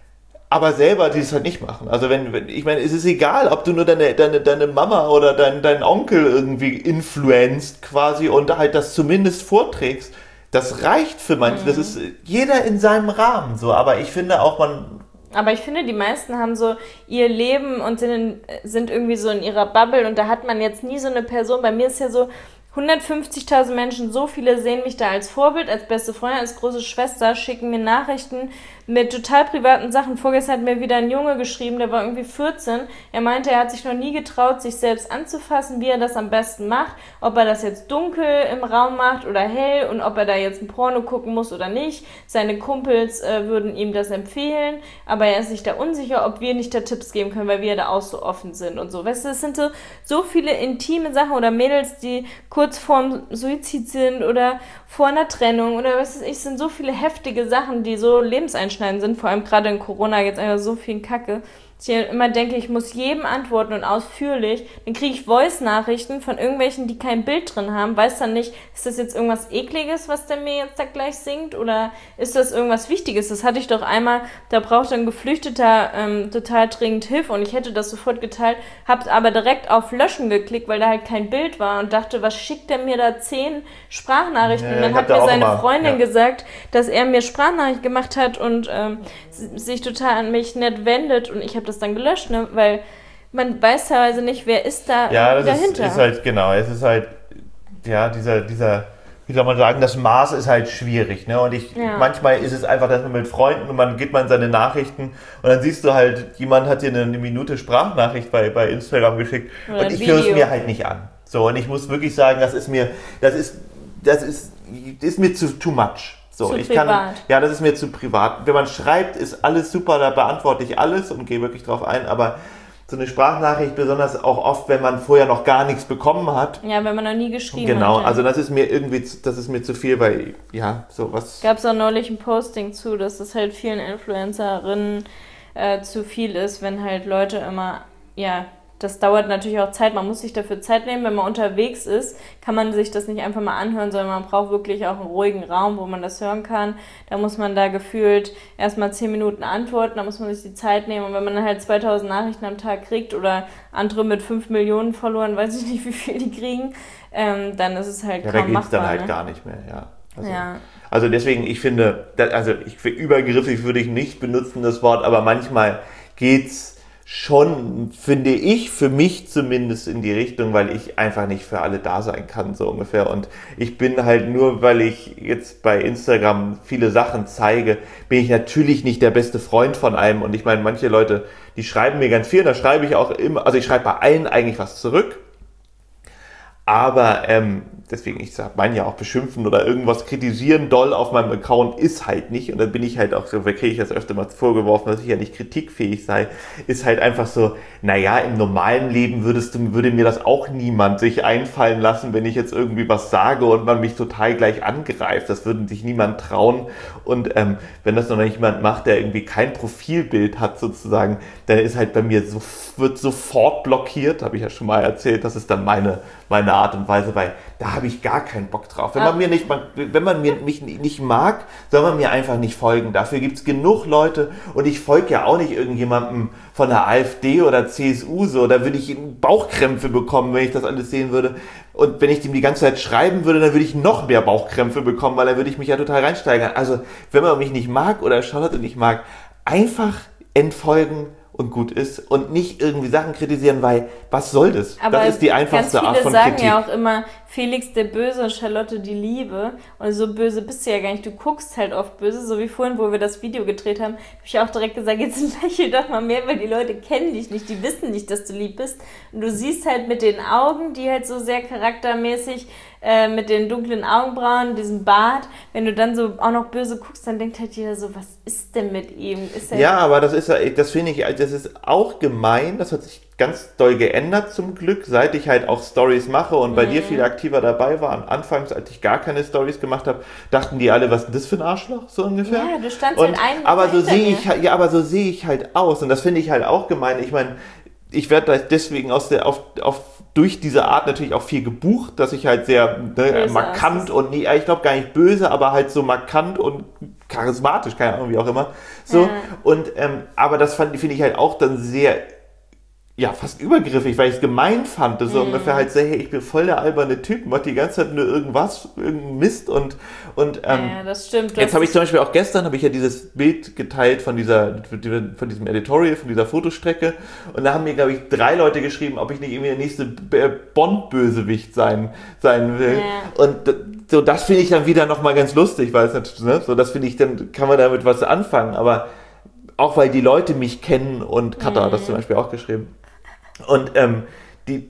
aber selber die es halt nicht machen. Also wenn, wenn ich meine, es ist egal, ob du nur deine, deine, deine Mama oder dein, deinen Onkel irgendwie influenzt quasi und halt das zumindest vorträgst. Das reicht für manche. Mhm. Das ist jeder in seinem Rahmen so, aber ich finde auch, man Aber ich finde, die meisten haben so ihr Leben und sind, in, sind irgendwie so in ihrer Bubble und da hat man jetzt nie so eine Person. Bei mir ist ja so, hundertfünfzigtausend Menschen, so viele sehen mich da als Vorbild, als beste Freundin, als große Schwester, schicken mir Nachrichten mit total privaten Sachen. Vorgestern hat mir wieder ein Junge geschrieben, der war irgendwie vierzehn. Er meinte, er hat sich noch nie getraut, sich selbst anzufassen, wie er das am besten macht. Ob er das jetzt dunkel im Raum macht oder hell und ob er da jetzt ein Porno gucken muss oder nicht. Seine Kumpels äh, würden ihm das empfehlen, aber er ist sich da unsicher, ob wir nicht da Tipps geben können, weil wir da auch so offen sind und so. Weißt du, es sind so, so viele intime Sachen oder Mädels, die kurz vorm Suizid sind oder vor einer Trennung oder was weiß ich, sind so viele heftige Sachen, die so lebenseinschneidend sind, vor allem gerade in Corona jetzt einfach so viel Kacke, dass ich immer denke, ich muss jedem antworten und ausführlich, dann kriege ich Voice-Nachrichten von irgendwelchen, die kein Bild drin haben, weiß dann nicht, ist das jetzt irgendwas Ekliges, was der mir jetzt da gleich singt oder ist das irgendwas Wichtiges? Das hatte ich doch einmal, da brauchte ein Geflüchteter ähm, total dringend Hilfe und ich hätte das sofort geteilt, habe aber direkt auf Löschen geklickt, weil da halt kein Bild war und dachte, was schickt der mir da zehn Sprachnachrichten? Ja, und dann hat mir seine mal, Freundin ja. gesagt, dass er mir Sprachnachricht gemacht hat und ähm, sich total an mich nett wendet und ich habe das dann gelöscht, ne? Weil man weiß teilweise nicht, wer ist da ja, das dahinter. Ist, ist halt, genau, es ist halt, ja, dieser, dieser, wie soll man sagen, das Maß ist halt schwierig, ne? Und ich, ja. manchmal ist es einfach, dass man mit Freunden und man geht mal in seine Nachrichten und dann siehst du halt, jemand hat dir eine, eine Minute Sprachnachricht bei, bei Instagram geschickt oder und ich höre es mir halt nicht an. So, und ich muss wirklich sagen, das ist mir, das ist, das ist, ist mir zu too much. So, zu ich privat. kann, ja, das ist mir zu privat. Wenn man schreibt, ist alles super, da beantworte ich alles und gehe wirklich drauf ein, aber so eine Sprachnachricht, besonders auch oft, wenn man vorher noch gar nichts bekommen hat. Ja, wenn man noch nie geschrieben genau, hat. Genau, ja. also das ist mir irgendwie, das ist mir zu viel, weil, ja, sowas. Gab es auch neulich ein Posting zu, dass das halt vielen Influencerinnen äh, zu viel ist, wenn halt Leute immer, ja, das dauert natürlich auch Zeit, man muss sich dafür Zeit nehmen, wenn man unterwegs ist, kann man sich das nicht einfach mal anhören, sondern man braucht wirklich auch einen ruhigen Raum, wo man das hören kann. Da muss man da gefühlt erstmal zehn Minuten antworten, da muss man sich die Zeit nehmen und wenn man dann halt zweitausend Nachrichten am Tag kriegt oder andere mit fünf Millionen verloren, weiß ich nicht, wie viel die kriegen, ähm, dann ist es halt ja, kaum machbar. Ja, da geht's dann halt ne? gar nicht mehr, ja. Also, ja. also deswegen, ich finde, also ich, übergriffig würde ich nicht benutzen, das Wort, aber manchmal geht's schon, finde ich, für mich zumindest in die Richtung, weil ich einfach nicht für alle da sein kann, so ungefähr. Und ich bin halt nur, weil ich jetzt bei Instagram viele Sachen zeige, bin ich natürlich nicht der beste Freund von einem. Und ich meine, manche Leute, die schreiben mir ganz viel, da schreibe ich auch immer, also ich schreibe bei allen eigentlich was zurück. Aber ähm, deswegen, ich meine ja auch beschimpfen oder irgendwas kritisieren doll auf meinem Account ist halt nicht. Und dann bin ich halt auch so, da kriege ich das öfter mal vorgeworfen, dass ich ja nicht kritikfähig sei. Ist halt einfach so, naja, im normalen Leben würdest du, würde mir das auch niemand sich einfallen lassen, wenn ich jetzt irgendwie was sage und man mich total gleich angreift. Das würde sich niemand trauen. Und ähm, wenn das noch jemand macht, der irgendwie kein Profilbild hat sozusagen, dann ist halt bei mir so, wird sofort blockiert, habe ich ja schon mal erzählt. Das ist dann meine, meine Art und Weise, weil da habe ich gar keinen Bock drauf. Wenn man mir nicht, wenn man mir mich nicht mag, soll man mir einfach nicht folgen. Dafür gibt es genug Leute und ich folge ja auch nicht irgendjemandem von der AfD oder C S U so. Da würde ich Bauchkrämpfe bekommen, wenn ich das alles sehen würde. Und wenn ich dem die ganze Zeit schreiben würde, dann würde ich noch mehr Bauchkrämpfe bekommen, weil dann würde ich mich ja total reinsteigern. Also wenn man mich nicht mag oder Charlotte nicht mag, einfach entfolgen und gut ist und nicht irgendwie Sachen kritisieren, weil was soll das? Aber das ist die einfachste Art von Kritik. Viele Kritik. sagen ja auch immer, Felix der Böse und Charlotte die Liebe. Und so böse bist du ja gar nicht. Du guckst halt oft böse, so wie vorhin, wo wir das Video gedreht haben, habe ich auch direkt gesagt, jetzt lächel doch mal mehr, weil die Leute kennen dich nicht, die wissen nicht, dass du lieb bist. Und du siehst halt mit den Augen, die halt so sehr charaktermäßig äh, mit den dunklen Augenbrauen, diesem Bart, wenn du dann so auch noch böse guckst, dann denkt halt jeder so, was ist denn mit ihm? Ist er ja, aber das ist das finde ich, das ist auch gemein, das hat sich ganz doll geändert zum Glück, seit ich halt auch Stories mache und bei mhm. dir viel aktiver dabei war. Anfangs, als ich gar keine Stories gemacht habe, dachten die alle, was ist das für ein Arschloch, so ungefähr. Ja, du standst und, halt ein. Aber so sehe ich halt, ja, aber so sehe ich halt aus und das finde ich halt auch gemein. Ich meine, ich werde deswegen aus der, auf, auf, durch diese Art natürlich auch viel gebucht, dass ich halt sehr ne, markant und, nee, ich glaube gar nicht böse, aber halt so markant und charismatisch, keine Ahnung, wie auch immer. So, ja. und, ähm, aber das finde ich halt auch dann sehr, ja, fast übergriffig, weil ich es gemein fand, dass so mm. ungefähr halt so, hey, ich bin voll der alberne Typ, macht die ganze Zeit nur irgendwas, irgendein Mist und, und ähm, ja, das stimmt. Jetzt habe ich zum Beispiel auch gestern, habe ich ja dieses Bild geteilt von dieser, von diesem Editorial, von dieser Fotostrecke und da haben mir, glaube ich, drei Leute geschrieben, ob ich nicht irgendwie der nächste Bond-Bösewicht sein, sein will ja. und so, das finde ich dann wieder nochmal ganz lustig, weil es natürlich, ne, so, das finde ich, dann kann man damit was anfangen, aber auch weil die Leute mich kennen und Katha mm. hat das zum Beispiel auch geschrieben. Und ähm, die,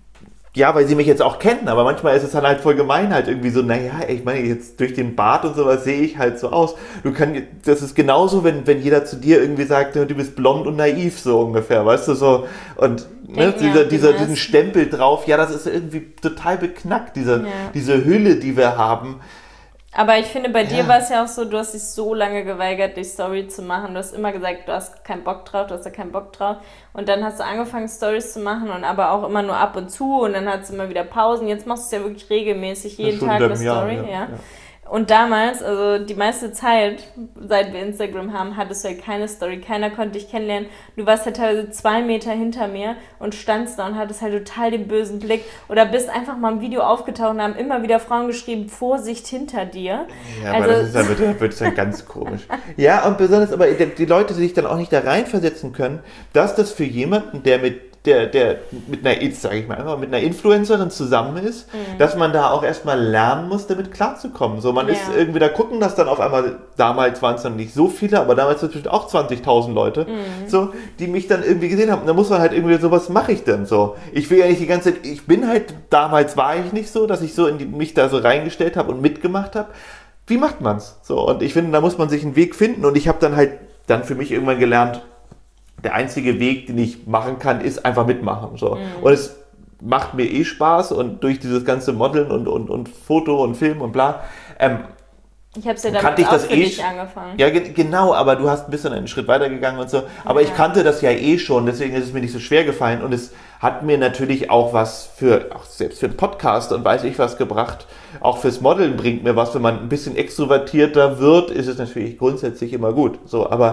ja, weil sie mich jetzt auch kennen, aber manchmal ist es dann halt voll gemein, halt irgendwie so, naja, ich meine, jetzt durch den Bart und sowas sehe ich halt so aus. Du kannst, das ist genauso, wenn, wenn jeder zu dir irgendwie sagt, du bist blond und naiv, so ungefähr, weißt du, so, und ne, dieser, dieser, diesen Stempel drauf, ja, das ist irgendwie total beknackt, diese, ja. diese Hülle, die wir haben. Aber ich finde, bei ja. dir war es ja auch so, du hast dich so lange geweigert, die Story zu machen. Du hast immer gesagt, du hast keinen Bock drauf, du hast da keinen Bock drauf. Und dann hast du angefangen, Stories zu machen und aber auch immer nur ab und zu. Und dann hattest du immer wieder Pausen. Jetzt machst du es ja wirklich regelmäßig, jeden Tag eine Story. Ja, ja. Ja. Und damals, also die meiste Zeit, seit wir Instagram haben, hattest du ja keine Story. Keiner konnte dich kennenlernen. Du warst ja teilweise zwei Meter hinter mir und standst da und hattest halt total den bösen Blick. Oder bist einfach mal im Video aufgetaucht und haben immer wieder Frauen geschrieben, Vorsicht hinter dir. Ja, also, aber das ist dann, wird, wird dann ganz komisch. Ja, und besonders, aber die Leute, die sich dann auch nicht da reinversetzen können, dass das für jemanden, der mit der, der mit einer, sag ich mal einfach, mit einer Influencerin zusammen ist, mhm. dass man da auch erstmal lernen muss, damit klarzukommen. So, man ja. ist irgendwie da gucken, dass dann auf einmal, damals waren es dann nicht so viele, aber damals waren es auch zwanzigtausend Leute, mhm. so, die mich dann irgendwie gesehen haben. Und da muss man halt irgendwie so, was mache ich denn so? Ich will ja nicht die ganze Zeit, ich bin halt, damals war ich nicht so, dass ich so in die, mich da so reingestellt habe und mitgemacht habe. Wie macht man's? So, und ich finde, da muss man sich einen Weg finden und ich habe dann halt dann für mich irgendwann gelernt, der einzige Weg, den ich machen kann, ist einfach mitmachen. So. Mhm. Und es macht mir eh Spaß und durch dieses ganze Modeln und, und, und Foto und Film und bla. Ähm, ich habe es ja damit auch für dich angefangen. Ja, ge- genau, aber du hast ein bisschen einen Schritt weitergegangen und so. Aber ja. ich kannte das ja eh schon, deswegen ist es mir nicht so schwer gefallen. Und es hat mir natürlich auch was für, auch selbst für einen Podcast und weiß ich was gebracht. Auch fürs Modeln bringt mir was. Wenn man ein bisschen extrovertierter wird, ist es natürlich grundsätzlich immer gut. So, aber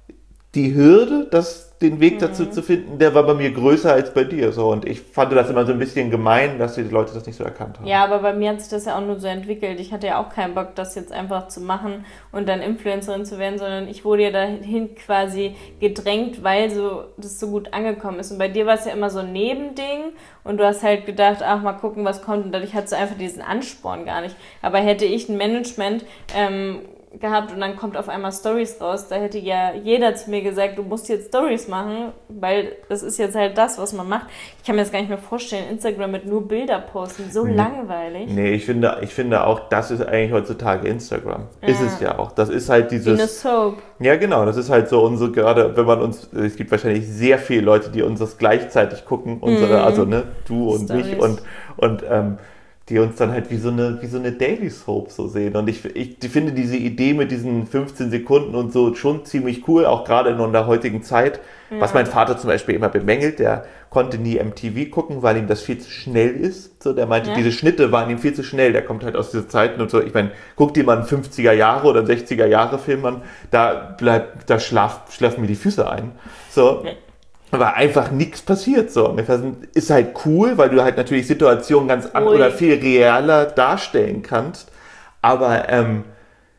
die Hürde, das, den Weg dazu mhm. zu finden, der war bei mir größer als bei dir. So. Und ich fand das immer so ein bisschen gemein, dass die Leute das nicht so erkannt haben. Ja, aber bei mir hat sich das ja auch nur so entwickelt. Ich hatte ja auch keinen Bock, das jetzt einfach zu machen und dann Influencerin zu werden, sondern ich wurde ja dahin quasi gedrängt, weil so das so gut angekommen ist. Und bei dir war es ja immer so ein Nebending und du hast halt gedacht, ach, mal gucken, was kommt. Und dadurch hattest du einfach diesen Ansporn gar nicht. Aber hätte ich ein Management ähm, gehabt und dann kommt auf einmal Stories raus, da hätte ja jeder zu mir gesagt, du musst jetzt Stories machen, weil das ist jetzt halt das, was man macht. Ich kann mir das gar nicht mehr vorstellen, Instagram mit nur Bilder posten, so nee. langweilig. Nee, ich finde, ich finde auch, das ist eigentlich heutzutage Instagram. Ja. Ist es ja auch. Das ist halt dieses... Wie eine Soap. Ja, genau, das ist halt so unsere, gerade wenn man uns, es gibt wahrscheinlich sehr viele Leute, die uns das gleichzeitig gucken, unsere, mhm. also ne, du und Stories. mich und, und ähm, die uns dann halt wie so eine, wie so eine Daily Soap so sehen. Und ich, ich finde diese Idee mit diesen fünfzehn Sekunden und so schon ziemlich cool, auch gerade in der heutigen Zeit. Ja. Was mein Vater zum Beispiel immer bemängelt, der konnte nie M T V gucken, weil ihm das viel zu schnell ist. So, der meinte, ja. diese Schnitte waren ihm viel zu schnell. Der kommt halt aus dieser Zeiten und so. Ich meine, guck dir mal einen fünfziger Jahre oder sechziger Jahre Film an, da bleibt, da schlaf, schlafen mir die Füße ein. So. Ja. Aber einfach nichts passiert, so. Ist halt cool, weil du halt natürlich Situationen ganz anders oder viel realer darstellen kannst. Aber, ähm,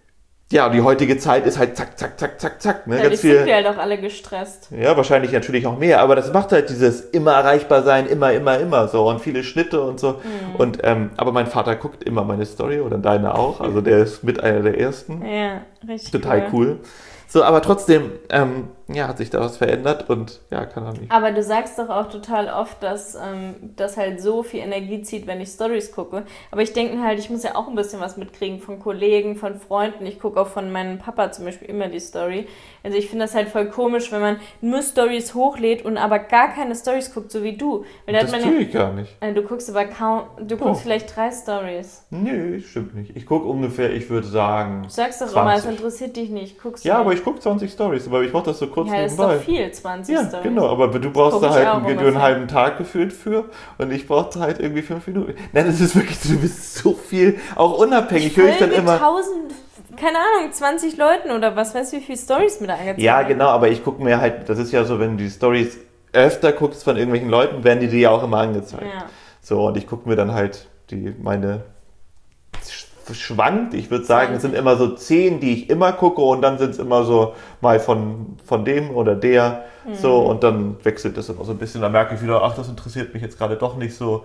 ja, die heutige Zeit ist halt zack, zack, zack, zack, zack. Ne? Ja, Ganz die viel, sind wir halt auch alle gestresst. ja, wahrscheinlich natürlich auch mehr, aber das macht halt dieses immer erreichbar sein, immer, immer, immer so und viele Schnitte und so. Mhm. Und, ähm, aber mein Vater guckt immer meine Story oder deine auch, also der ist mit einer der ersten. Ja, richtig Total cool. cool. So, aber trotzdem, ähm, ja, hat sich da was verändert und ja, kann er nicht. Aber du sagst doch auch total oft, dass ähm, das halt so viel Energie zieht, wenn ich Storys gucke. Aber ich denke mir halt, ich muss ja auch ein bisschen was mitkriegen von Kollegen, von Freunden. Ich gucke auch von meinem Papa zum Beispiel immer die Story. Also ich finde das halt voll komisch, wenn man nur Stories hochlädt und aber gar keine Stories guckt, so wie du. Weil da das hat man tue ja, ich gar nicht. äh, du guckst aber kaum, du guckst oh. vielleicht drei Stories. Nee, stimmt nicht. Ich gucke ungefähr, ich würde sagen, Du sagst doch zwanzig. immer, es interessiert dich nicht. Guckst ja, nicht. aber ich gucke zwanzig Stories, aber ich mache das so kurz ja, nebenbei. Ja, das ist doch viel, zwanzig ja, Stories. Genau, aber du brauchst da halt einen, einen ungefähr. halben Tag gefühlt für und ich brauchte halt irgendwie fünf Minuten. Nein, das ist wirklich, du bist so viel, auch unabhängig, höre ich dann immer. tausend, keine Ahnung, zwanzig Leuten oder was weiß wie viele Stories mir da angezeigt Ja, genau, aber ich gucke mir halt, das ist ja so, wenn du die Stories öfter guckst von irgendwelchen Leuten, werden die dir ja auch immer angezeigt. Ja. So, und ich gucke mir dann halt die, meine schwankt, ich würde sagen, es sind immer so zehn, die ich immer gucke und dann sind es immer so mal von, von dem oder der, mhm. so, und dann wechselt das immer so ein bisschen, dann merke ich wieder, ach, das interessiert mich jetzt gerade doch nicht so.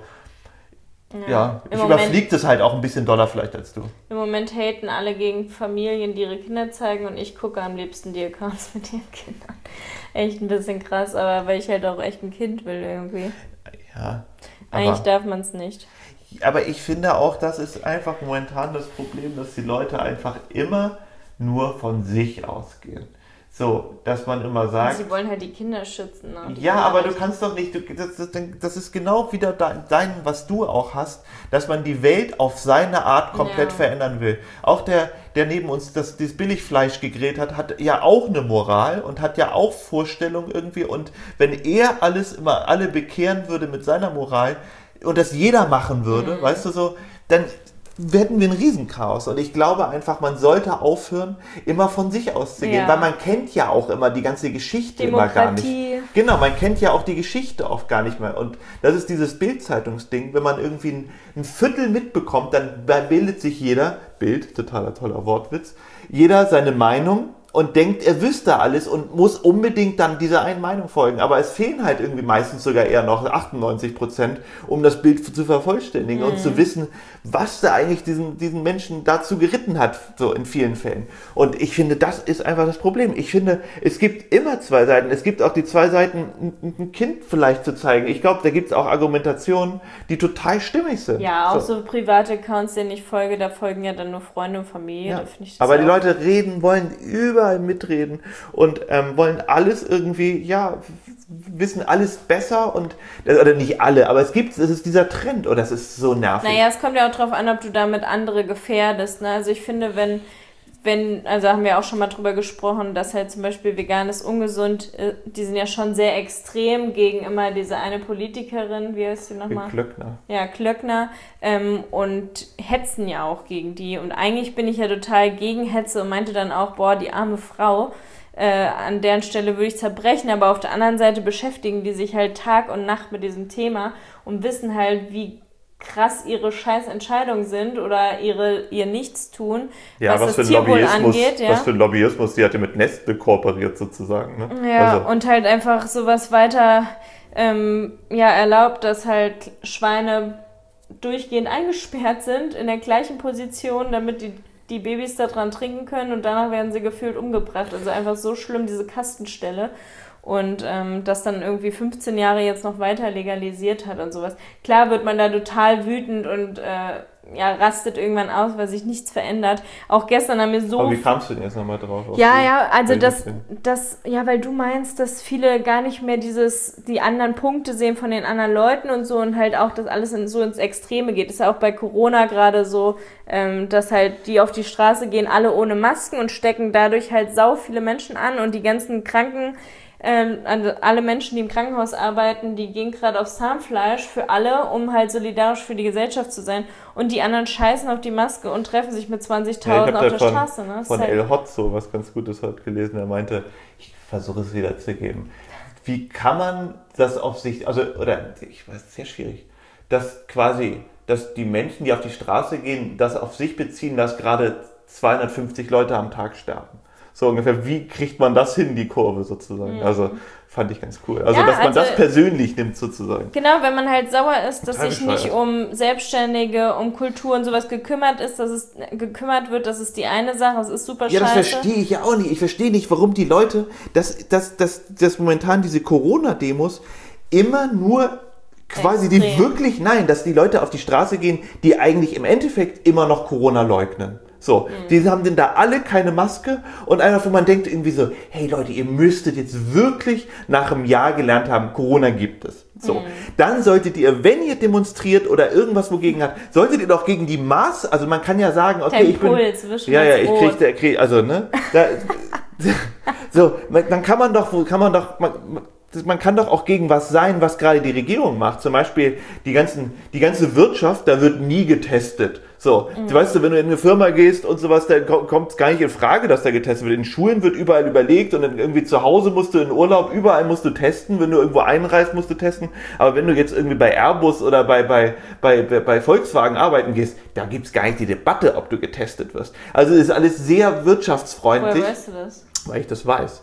Ja, ja ich überfliege das halt auch ein bisschen doller vielleicht als du. Im Moment haten alle gegen Familien, die ihre Kinder zeigen und ich gucke am liebsten die Accounts mit ihren Kindern. Echt ein bisschen krass, aber weil ich halt auch echt ein Kind will irgendwie. Ja. Eigentlich darf man es nicht. Aber ich finde auch, das ist einfach momentan das Problem, dass die Leute einfach immer nur von sich ausgehen. So, dass man immer sagt... Sie wollen halt die Kinder schützen. Ne? Ja, aber du kannst doch nicht... Du, das, das, das ist genau wieder dein, was du auch hast, dass man die Welt auf seine Art komplett ja. verändern will. Auch der, der neben uns das, das Billigfleisch gegrillt hat, hat ja auch eine Moral und hat ja auch Vorstellungen irgendwie. Und wenn er alles immer alle bekehren würde mit seiner Moral... und das jeder machen würde, mhm. weißt du so, dann hätten wir ein Riesenchaos. Und ich glaube einfach, man sollte aufhören, immer von sich auszugehen, ja. weil man kennt ja auch immer die ganze Geschichte immer gar nicht. Genau, man kennt ja auch die Geschichte oft gar nicht mehr. Und das ist dieses Bild-Zeitungsding, wenn man irgendwie ein, ein Viertel mitbekommt, dann bildet sich jeder, Bild, totaler toller Wortwitz, jeder seine Meinung und denkt, er wüsste alles und muss unbedingt dann dieser einen Meinung folgen. Aber es fehlen halt irgendwie meistens sogar eher noch achtundneunzig Prozent, um das Bild zu vervollständigen mhm. und zu wissen, was da eigentlich diesen, diesen Menschen dazu geritten hat, so in vielen Fällen. Und ich finde, das ist einfach das Problem. Ich finde, es gibt immer zwei Seiten. Es gibt auch die zwei Seiten, ein Kind vielleicht zu zeigen. Ich glaube, da gibt es auch Argumentationen, die total stimmig sind. Ja, auch so, so private Accounts, denen ich folge, da folgen ja dann nur Freunde und Familie. Ja. Da finde ich das aber auch. Die Leute reden, wollen über mitreden und ähm, wollen alles irgendwie, ja, wissen alles besser und, oder nicht alle, aber es gibt, es ist dieser Trend und das ist so nervig. Naja, es kommt ja auch drauf an, ob du damit andere gefährdest, ne? Also ich finde, wenn, wenn, also haben wir auch schon mal drüber gesprochen, dass halt zum Beispiel vegan ist ungesund, die sind ja schon sehr extrem gegen immer diese eine Politikerin, wie heißt sie nochmal? Klöckner. Ja, Klöckner, ähm, und hetzen ja auch gegen die und eigentlich bin ich ja total gegen Hetze und meinte dann auch, boah, die arme Frau, äh, an deren Stelle würde ich zerbrechen, aber auf der anderen Seite beschäftigen die sich halt Tag und Nacht mit diesem Thema und wissen halt, wie krass ihre scheiß Entscheidungen sind oder ihre, ihr Nichtstun, ja, was, was das für Tierwohl Lobbyismus, angeht. Ja. Was für ein Lobbyismus, die hat ja mit Nestle kooperiert sozusagen. Ne? Ja, also. Und halt einfach sowas weiter ähm, ja, erlaubt, dass halt Schweine durchgehend eingesperrt sind in der gleichen Position, damit die, die Babys da dran trinken können und danach werden sie gefühlt umgebracht. Also einfach so schlimm, diese Kastenstelle. Und ähm, das dann irgendwie fünfzehn Jahre jetzt noch weiter legalisiert hat und sowas. Klar wird man da total wütend und äh, ja, rastet irgendwann aus, weil sich nichts verändert. Auch gestern haben wir so... Aber wie kamst du denn jetzt nochmal drauf? Ja, ja, also das, das, ja, weil du meinst, dass viele gar nicht mehr dieses, die anderen Punkte sehen von den anderen Leuten und so und halt auch, dass alles in, so ins Extreme geht. Ist ja auch bei Corona gerade so, ähm, dass halt die auf die Straße gehen, alle ohne Masken und stecken dadurch halt sau viele Menschen an und die ganzen Kranken... Also alle Menschen, die im Krankenhaus arbeiten, die gehen gerade aufs Zahnfleisch für alle, um halt solidarisch für die Gesellschaft zu sein. Und die anderen scheißen auf die Maske und treffen sich mit zwanzigtausend ja, auf der von, Straße. Ne? Von halt El Hotzo was ganz Gutes hat gelesen. Er meinte, ich versuche es wiederzugeben. Wie kann man das auf sich, also, oder, ich weiß, sehr schwierig, dass quasi, dass die Menschen, die auf die Straße gehen, das auf sich beziehen, dass gerade zweihundertfünfzig Leute am Tag sterben. So ungefähr, wie kriegt man das hin, die Kurve sozusagen? Mhm. Also fand ich ganz cool. Also, ja, dass man also, das persönlich nimmt sozusagen. Genau, wenn man halt sauer ist, dass sich nicht um Selbstständige, um Kultur und sowas gekümmert ist, dass es gekümmert wird, das ist die eine Sache, das ist super ja, scheiße. Ja, das verstehe ich ja auch nicht. Ich verstehe nicht, warum die Leute, dass, dass, dass, dass momentan diese Corona-Demos immer nur quasi Extrem. die wirklich, nein, dass die Leute auf die Straße gehen, die eigentlich im Endeffekt immer noch Corona leugnen. So, mhm. die haben denn da alle keine Maske und einfach, wo man denkt irgendwie so, hey Leute, ihr müsstet jetzt wirklich nach einem Jahr gelernt haben, Corona gibt es. So, mhm. dann solltet ihr, wenn ihr demonstriert oder irgendwas wogegen habt, solltet ihr doch gegen die Maß, also man kann ja sagen, okay, Dein ich bin, Puls, ja, ja, ich krieg, der, krieg, also, ne, da, so, dann kann man doch, kann man doch, man, man kann doch auch gegen was sein, was gerade die Regierung macht. Zum Beispiel die, ganzen, die ganze Wirtschaft, da wird nie getestet. So, mhm. weißt du, wenn du in eine Firma gehst und sowas, dann kommt es gar nicht in Frage, dass da getestet wird. In Schulen wird überall überlegt und dann irgendwie zu Hause musst du in Urlaub, überall musst du testen. Wenn du irgendwo einreist, musst du testen. Aber wenn du jetzt irgendwie bei Airbus oder bei, bei, bei, bei Volkswagen arbeiten gehst, da gibt es gar nicht die Debatte, ob du getestet wirst. Also ist alles sehr wirtschaftsfreundlich. Woher weißt du das? Weil ich das weiß.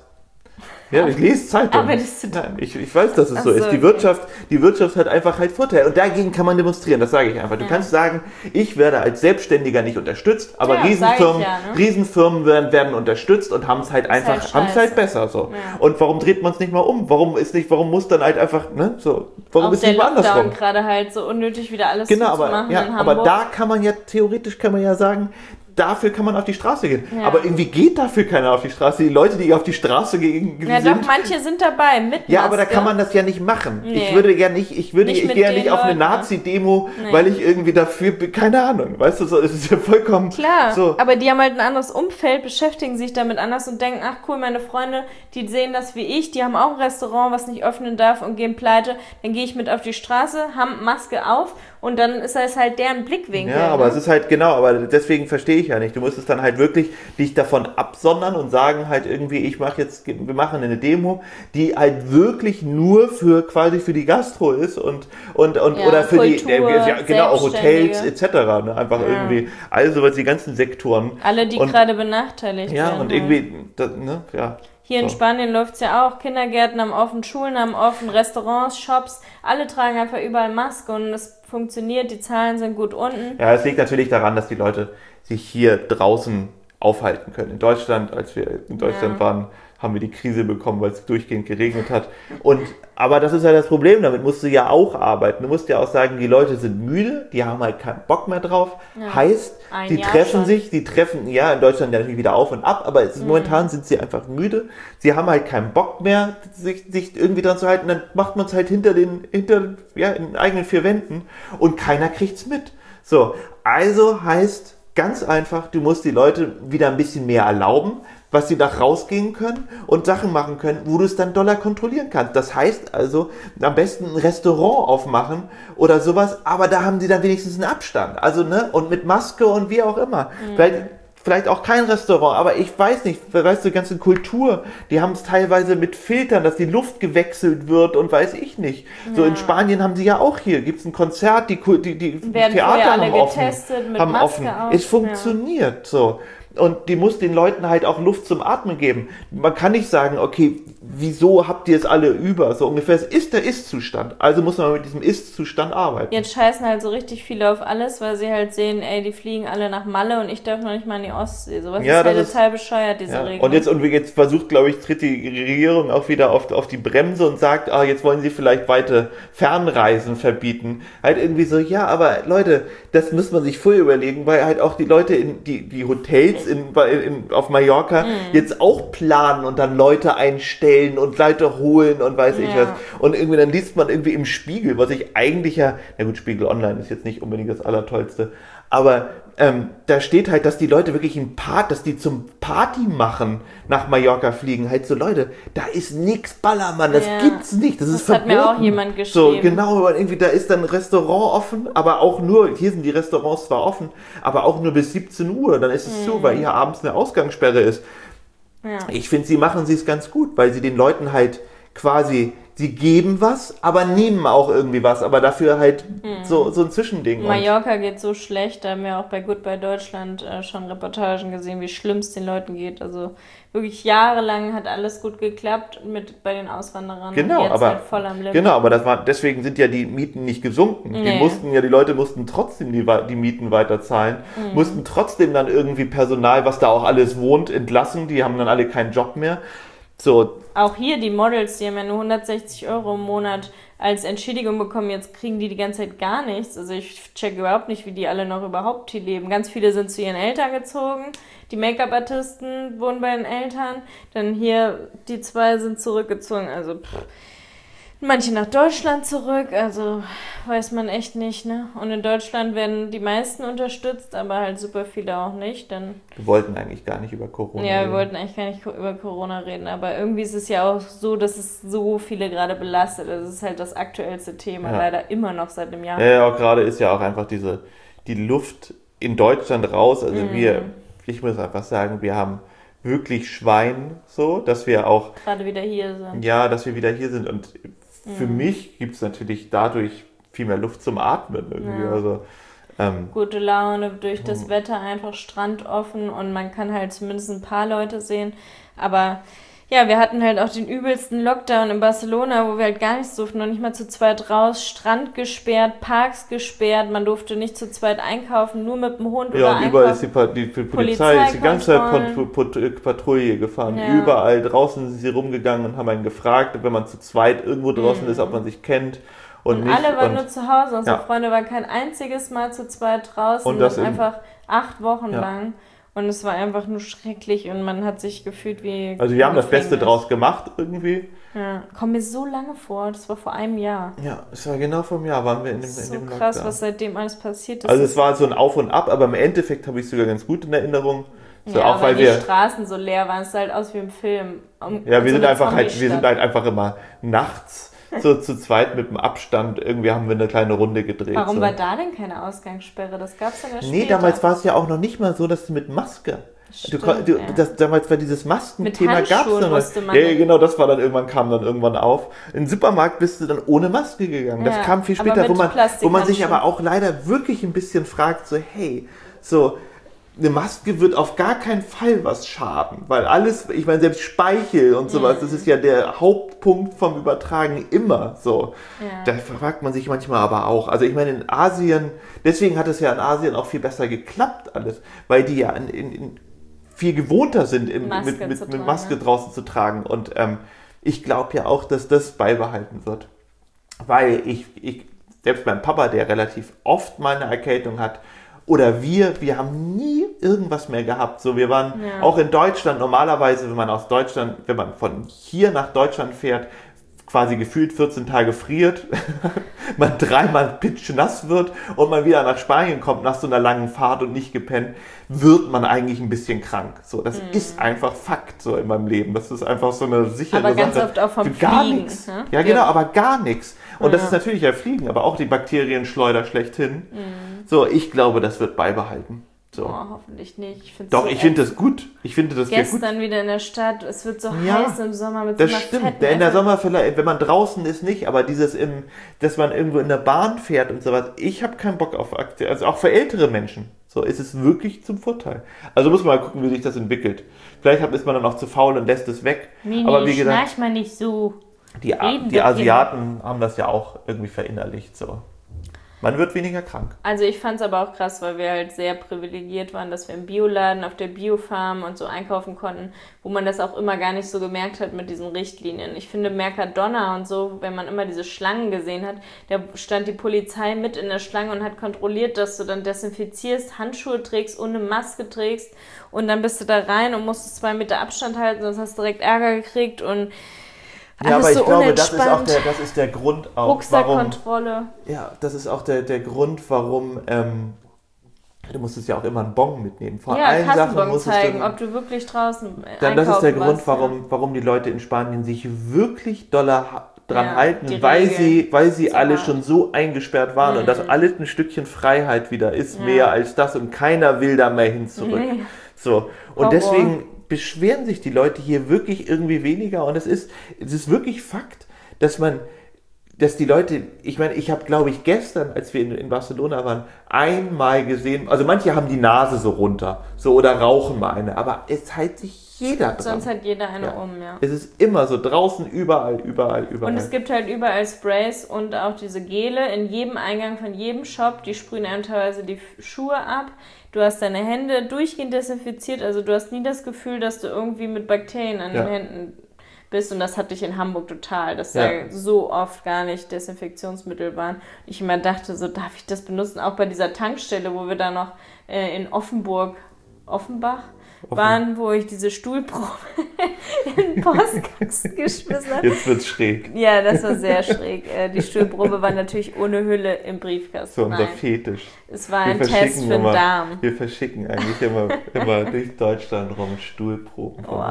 Ja, ich lese Zeitungen. Arbeitest du da? Nein, ich, ich weiß, dass es Ach so ist. so, Die okay. Wirtschaft, die Wirtschaft hat einfach halt Vorteile. Und dagegen kann man demonstrieren, das sage ich einfach. Du ja. kannst sagen, ich werde als Selbstständiger nicht unterstützt, aber ja, Riesenfirmen, ja, ne? Riesenfirmen werden, werden unterstützt und haben es halt einfach, halt haben es halt besser so. Ja. Und warum dreht man es nicht mal um? Warum ist nicht, warum muss dann halt einfach, ne, so, warum Auch ist nicht mal andersrum? gerade halt so unnötig wieder alles genau, zu aber, machen ja, in aber Hamburg. da kann man ja, theoretisch kann man ja sagen, dafür kann man auf die Straße gehen. Ja. Aber irgendwie geht dafür keiner auf die Straße. Die Leute, die auf die Straße gehen, ja, sind... doch, manche sind dabei, mit Maske. Ja, aber da kann man das ja nicht machen. Nee. Ich würde ja nicht, ich würde, nicht ich gehe ja nicht auf eine Leuten. Nazi-Demo, nee. weil ich irgendwie dafür, keine Ahnung, weißt du, so, es ist ja vollkommen... Klar, so. aber die haben halt ein anderes Umfeld, beschäftigen sich damit anders und denken, ach cool, meine Freunde, die sehen das wie ich, die haben auch ein Restaurant, was nicht öffnen darf und gehen pleite, dann gehe ich mit auf die Straße, haben Maske auf und dann ist das halt deren Blickwinkel. Ja, aber ne? es ist halt, genau, aber deswegen verstehe ich ja nicht. Du musst es dann halt wirklich dich davon absondern und sagen halt irgendwie, ich mache jetzt, wir machen eine Demo, die halt wirklich nur für quasi für die Gastro ist und, und, und ja, oder für Kultur, die, ja, genau, auch Hotels et cetera. Ne? Einfach ja. irgendwie, also die ganzen Sektoren. Alle, die und, gerade benachteiligt ja, werden. Ja, und irgendwie, das, ne, ja. Hier in so. Spanien läuft es ja auch, Kindergärten haben offen, Schulen haben offen, Restaurants, Shops, alle tragen einfach überall Maske und es funktioniert, die Zahlen sind gut unten. Ja, es liegt natürlich daran, dass die Leute sich hier draußen aufhalten können. In Deutschland, als wir in Deutschland ja. waren, haben wir die Krise bekommen, weil es durchgehend geregnet hat. Und, aber das ist ja das Problem, damit musst du ja auch arbeiten. Du musst ja auch sagen, die Leute sind müde, die haben halt keinen Bock mehr drauf. Ja. Heißt, Ein die Jahr treffen schon. sich, die treffen, ja, in Deutschland ja natürlich wieder auf und ab, aber es ist, mhm. momentan sind sie einfach müde. Sie haben halt keinen Bock mehr, sich, sich irgendwie dran zu halten. Dann macht man es halt hinter den, hinter, ja, in den eigenen vier Wänden und keiner kriegt's mit. So, also heißt ganz einfach, du musst die Leute wieder ein bisschen mehr erlauben, was sie da rausgehen können und Sachen machen können, wo du es dann doller kontrollieren kannst. Das heißt also, am besten ein Restaurant aufmachen oder sowas, aber da haben sie dann wenigstens einen Abstand. Also, ne, und mit Maske und wie auch immer. Mhm. Vielleicht, vielleicht auch kein Restaurant, aber ich weiß nicht, weißt du, die ganze Kultur, die haben es teilweise mit Filtern, dass die Luft gewechselt wird und weiß ich nicht. Ja. So in Spanien haben sie ja auch hier, gibt es ein Konzert, die, die, die Theater haben offen. Mit haben Maske offen. Auf. Es funktioniert ja. so. Und die muss den Leuten halt auch Luft zum Atmen geben. Man kann nicht sagen, okay, wieso habt ihr es alle über? So ungefähr, es ist der Ist-Zustand. Also muss man mit diesem Ist-Zustand arbeiten. Jetzt scheißen halt so richtig viele auf alles, weil sie halt sehen, ey, die fliegen alle nach Malle und ich darf noch nicht mal in die Ostsee. Sowas ja, ist halt ist, total bescheuert, diese ja. Regelung. Und jetzt, und jetzt versucht, glaube ich, tritt die Regierung auch wieder auf, auf die Bremse und sagt, ah, jetzt wollen sie vielleicht weite Fernreisen verbieten. Halt irgendwie so, ja, aber Leute, das muss man sich vorher überlegen, weil halt auch die Leute in die, die Hotels in, in, auf Mallorca mm. jetzt auch planen und dann Leute einstellen und Leute holen und weiß ja. ich was. Und irgendwie dann liest man irgendwie im Spiegel, was ich eigentlich ja, na gut, Spiegel Online ist jetzt nicht unbedingt das Allertollste, aber ähm, da steht halt, dass die Leute wirklich ein Part, dass die zum Party machen nach Mallorca fliegen. Halt so, Leute, da ist nix Ballermann, das ja. gibt's nicht, das, das ist verboten. Das hat mir auch jemand geschrieben. So, genau, irgendwie, da ist dann ein Restaurant offen, aber auch nur, hier sind die Restaurants zwar offen, aber auch nur bis siebzehn Uhr, dann ist es mhm. zu, weil hier abends eine Ausgangssperre ist. Ja. Ich finde, sie machen es ganz gut, weil sie den Leuten halt quasi sie geben was, aber nehmen auch irgendwie was, aber dafür halt mhm. so, so ein Zwischending. Mallorca geht so schlecht, da haben wir auch bei Goodbye Deutschland äh, schon Reportagen gesehen, wie schlimm es den Leuten geht. Also wirklich jahrelang hat alles gut geklappt mit bei den Auswanderern. Genau, und jetzt aber, halt voll am Limit. Genau, aber das war, deswegen sind ja die Mieten nicht gesunken. Nee. Die mussten ja, die Leute mussten trotzdem die, die Mieten weiterzahlen, mhm. mussten trotzdem dann irgendwie Personal, was da auch alles wohnt, entlassen. Die haben dann alle keinen Job mehr. So. Auch hier die Models, die haben ja nur hundertsechzig Euro im Monat als Entschädigung bekommen. Jetzt kriegen die die ganze Zeit gar nichts. Also ich check überhaupt nicht, wie die alle noch überhaupt hier leben. Ganz viele sind zu ihren Eltern gezogen. Die Make-up-Artisten wohnen bei den Eltern. Dann hier, die zwei sind zurückgezogen. Also pff. Manche nach Deutschland zurück, also weiß man echt nicht, ne? Und in Deutschland werden die meisten unterstützt, aber halt super viele auch nicht. Denn wir wollten eigentlich gar nicht über Corona ja, reden. wir wollten eigentlich gar nicht über Corona reden, aber irgendwie ist es ja auch so, dass es so viele gerade belastet. Das ist halt das aktuellste Thema, ja. Leider immer noch seit einem Jahr. Ja, ja, auch gerade ist ja auch einfach diese, die Luft in Deutschland raus. Also mm. wir, ich muss einfach sagen, wir haben wirklich Schwein so, dass wir auch gerade wieder hier sind. Ja, dass wir wieder hier sind und für mhm. mich gibt es natürlich dadurch viel mehr Luft zum Atmen irgendwie. Ja. Also, ähm, gute Laune, durch das Wetter einfach Strand offen und man kann halt zumindest ein paar Leute sehen. Aber ja, wir hatten halt auch den übelsten Lockdown in Barcelona, wo wir halt gar nichts durften, noch nicht mal zu zweit raus, Strand gesperrt, Parks gesperrt, man durfte nicht zu zweit einkaufen, nur mit dem Hund ja, oder einkaufen. Ja, überall ist die, pa- die Polizei ist die ganze Zeit Pat- Pat- Patrouille gefahren. Ja. Überall draußen sind sie rumgegangen und haben einen gefragt, wenn man zu zweit irgendwo draußen mhm. ist, ob man sich kennt. Und, und nicht. alle waren und, nur zu Hause, unsere ja. Freunde waren kein einziges Mal zu zweit draußen und das und einfach acht Wochen ja. lang. Und es war einfach nur schrecklich und man hat sich gefühlt wie... Also wir haben das Beste draus gemacht irgendwie. Ja, kommt mir so lange vor, das war vor einem Jahr. Ja, es war genau vor einem Jahr, waren wir in dem, das ist in dem so krass, Lockdown. was seitdem alles passiert ist. Also es war so ein Auf und Ab, aber im Endeffekt habe ich es sogar ganz gut in Erinnerung. So, ja, auch weil die wir, Straßen so leer waren, es sah halt aus wie im Film. Um, ja, wir so sind einfach halt, wir sind halt einfach immer nachts so zu zweit mit dem Abstand, irgendwie haben wir eine kleine Runde gedreht. Warum so. war da denn keine Ausgangssperre? Das gab es ja später. Nee, damals war es ja auch noch nicht mal so, dass du mit Maske... Stimmt, du, du, ja. das, damals war dieses Maskenthema, gab es musste noch. Man Ja, genau, das war dann irgendwann, kam dann irgendwann auf. Im Supermarkt bist du dann ohne Maske gegangen. Das ja, kam viel später, wo man, wo man sich schon. aber auch leider wirklich ein bisschen fragt, so hey, so eine Maske wird auf gar keinen Fall was schaden, weil alles, ich meine, selbst Speichel und sowas, mhm. das ist ja der Hauptpunkt vom Übertragen immer so. Ja. Da fragt man sich manchmal aber auch. Also ich meine, in Asien, deswegen hat es ja in Asien auch viel besser geklappt alles, weil die ja in, in, in viel gewohnter sind, im, mit, mit, tragen, mit Maske ne? draußen zu tragen. Und ähm, ich glaube ja auch, dass das beibehalten wird. Weil ich, ich, selbst mein Papa, der relativ oft mal eine Erkältung hat, oder wir, wir haben nie irgendwas mehr gehabt. So, wir waren ja. auch in Deutschland, normalerweise, wenn man aus Deutschland, wenn man von hier nach Deutschland fährt, quasi gefühlt vierzehn Tage friert, man dreimal pitschnass wird und man wieder nach Spanien kommt nach so einer langen Fahrt und nicht gepennt, wird man eigentlich ein bisschen krank. So, das mm. ist einfach Fakt so in meinem Leben. Das ist einfach so eine sichere aber Sache. Aber ganz oft auch vom Für gar Fliegen. nichts. Ne? Ja, genau, aber gar nichts. Und ja. das ist natürlich ja Fliegen, aber auch die Bakterienschleuder schlechthin. Mm. So, ich glaube, das wird beibehalten. So. Oh, hoffentlich nicht. Ich Doch, so ich finde das gut. Ich finde das Gestern gut. wieder in der Stadt, es wird so ja, heiß im Sommer mit das so einer stimmt. fetten In der Sommer vielleicht, wenn man draußen ist, nicht, aber dieses, im, dass man irgendwo in der Bahn fährt und sowas, ich habe keinen Bock auf Akte. Also auch für ältere Menschen. So ist es wirklich zum Vorteil. Also muss man mal gucken, wie sich das entwickelt. Vielleicht ist man dann auch zu faul und lässt es weg. Mini, aber wie gesagt, schnarch mal nicht so. Die, die Asiaten haben das ja auch irgendwie verinnerlicht. So. Man wird weniger krank. Also ich fand es aber auch krass, weil wir halt sehr privilegiert waren, dass wir im Bioladen auf der Biofarm und so einkaufen konnten, wo man das auch immer gar nicht so gemerkt hat mit diesen Richtlinien. Ich finde Mercadona und so, wenn man immer diese Schlangen gesehen hat, da stand die Polizei mit in der Schlange und hat kontrolliert, dass du dann desinfizierst, Handschuhe trägst, ohne Maske trägst und dann bist du da rein und musstest zwei Meter Abstand halten, sonst hast du direkt Ärger gekriegt und ja, aber ich so glaube, das ist auch der, das ist der Grund auch, Rucksackkontrolle. Warum, ja, das ist auch der, der Grund, warum ähm, du musstest ja auch immer einen Bon mitnehmen. Vor ja, allen Sachen musstest zeigen, du, ob du wirklich draußen dann das ist der Grund, warst, warum, ja. warum die Leute in Spanien sich wirklich doller dran ja, halten, weil sie, weil sie so alle hart. schon so eingesperrt waren mhm. und dass alles ein Stückchen Freiheit wieder ist, ja. mehr als das und keiner will da mehr hin zurück. Nee. So. Und Horror. Deswegen beschweren sich die Leute hier wirklich irgendwie weniger und es ist, es ist wirklich Fakt, dass man, dass die Leute, ich meine, ich habe, glaube ich, gestern, als wir in, in Barcelona waren, einmal gesehen, also manche haben die Nase so runter, so oder rauchen mal eine, aber es hält sich jeder dran. Sonst hat jeder eine ja. um, ja. Es ist immer so draußen, überall, überall, überall. Und es gibt halt überall Sprays und auch diese Gele in jedem Eingang von jedem Shop, die sprühen einem teilweise die Schuhe ab. Du hast deine Hände durchgehend desinfiziert, also du hast nie das Gefühl, dass du irgendwie mit Bakterien an ja. den Händen bist, und das hatte ich in Hamburg total, dass ja. da so oft gar nicht Desinfektionsmittel waren. Ich immer dachte so, darf ich das benutzen? Auch bei dieser Tankstelle, wo wir da noch äh, in Offenburg, Offenbach Offen. waren, wo ich diese Stuhlprobe in den Postkasten geschmissen habe. Jetzt wird's schräg. Ja, das war sehr schräg. Die Stuhlprobe war natürlich ohne Hülle im Briefkasten. So unser Nein. Fetisch. Es war wir ein Test für den Darm. Wir verschicken eigentlich immer, immer durch Deutschland rum Stuhlproben. Oh,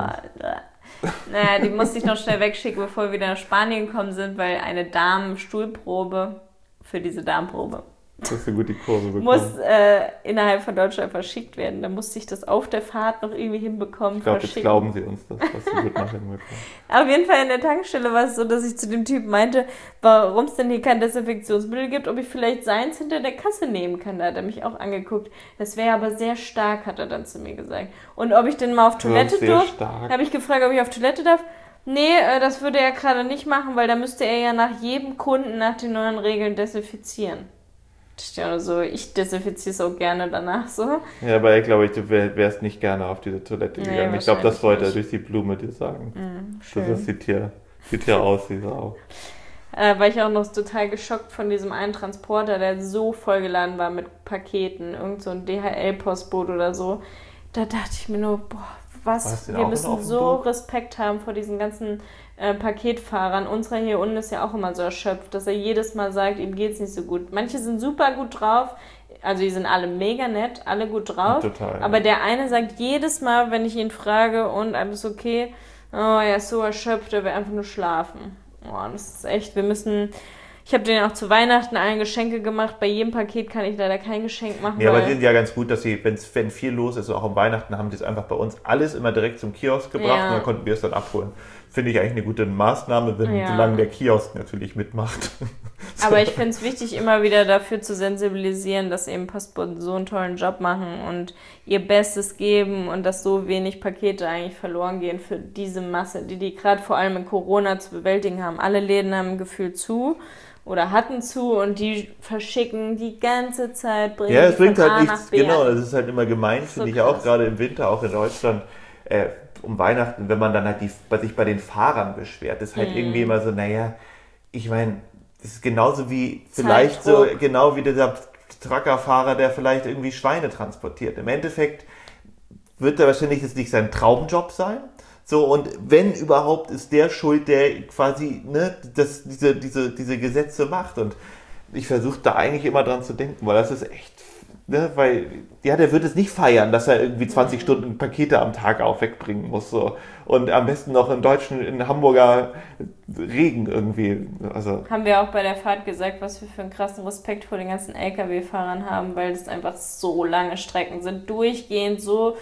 naja, die musste ich noch schnell wegschicken, bevor wir wieder nach Spanien gekommen sind, weil eine Darmstuhlprobe für diese Darmprobe hast du gut die Kurve bekommen. Muss äh, innerhalb von Deutschland verschickt werden. Da musste ich das auf der Fahrt noch irgendwie hinbekommen. Ich glaube, jetzt glauben sie uns das, was sie gut noch hinbekommen. Auf jeden Fall in der Tankstelle war es so, dass ich zu dem Typen meinte, warum es denn hier kein Desinfektionsmittel gibt, ob ich vielleicht seins hinter der Kasse nehmen kann. Da hat er mich auch angeguckt. Das wäre aber sehr stark, hat er dann zu mir gesagt. Und ob ich denn mal auf Toilette durfte, habe ich gefragt, ob ich auf Toilette darf. Nee, äh, das würde er gerade nicht machen, weil da müsste er ja nach jedem Kunden nach den neuen Regeln desinfizieren. Also ich desinfiziere es auch gerne danach so. Ja, aber ich glaube, du wärst nicht gerne auf diese Toilette gegangen. Nee, ich glaube, das wollte er durch die Blume dir sagen. Mm, schön. Das sieht hier, sieht hier aus, wie Sau. Äh, war ich auch noch total geschockt von diesem einen Transporter, der so vollgeladen war mit Paketen, irgend so ein D H L-Postboot oder so. Da dachte ich mir nur, boah, was, wir müssen so Respekt haben vor diesen ganzen äh, Paketfahrern. Unserer hier unten ist ja auch immer so erschöpft, dass er jedes Mal sagt, ihm geht's nicht so gut. Manche sind super gut drauf, also die sind alle mega nett, alle gut drauf. Total, aber ja. der eine sagt jedes Mal, wenn ich ihn frage, und alles okay, oh, er ist so erschöpft, er will einfach nur schlafen. Oh, das ist echt, wir müssen... Ich habe denen auch zu Weihnachten allen Geschenke gemacht. Bei jedem Paket kann ich leider kein Geschenk machen. Ja, aber die sind ja ganz gut, dass sie, wenn's, wenn viel los ist, auch um Weihnachten, haben die es einfach bei uns alles immer direkt zum Kiosk gebracht ja. und dann konnten wir es dann abholen. Finde ich eigentlich eine gute Maßnahme, wenn, ja. solange der Kiosk natürlich mitmacht. So. Aber ich finde es wichtig, immer wieder dafür zu sensibilisieren, dass eben Postboten so einen tollen Job machen und ihr Bestes geben und dass so wenig Pakete eigentlich verloren gehen für diese Masse, die die gerade vor allem in Corona zu bewältigen haben. Alle Läden haben ein Gefühl zu oder hatten zu und die verschicken die ganze Zeit, bringen ja, es bringt von halt A nichts, nach B. genau, das ist halt immer gemein, so finde ich auch, gerade im Winter, auch in Deutschland, äh, um Weihnachten, wenn man dann halt die, sich bei den Fahrern beschwert, ist halt mm. irgendwie immer so, naja, ich meine, das ist genauso wie vielleicht so, genau wie dieser Truckerfahrer, der vielleicht irgendwie Schweine transportiert. Im Endeffekt wird er wahrscheinlich jetzt nicht sein Traumjob sein. So, und wenn überhaupt, ist der schuld, der quasi ne, das, diese, diese, diese Gesetze macht. Und ich versuche da eigentlich immer dran zu denken, weil das ist echt, ne, weil, ja, der wird es nicht feiern, dass er irgendwie zwanzig Stunden Pakete am Tag auch wegbringen muss. So. Und am besten noch in deutschen, in Hamburger Regen irgendwie. Also. Haben wir auch bei der Fahrt gesagt, was wir für einen krassen Respekt vor den ganzen L K W-Fahrern haben, weil das einfach so lange Strecken sind, durchgehend so.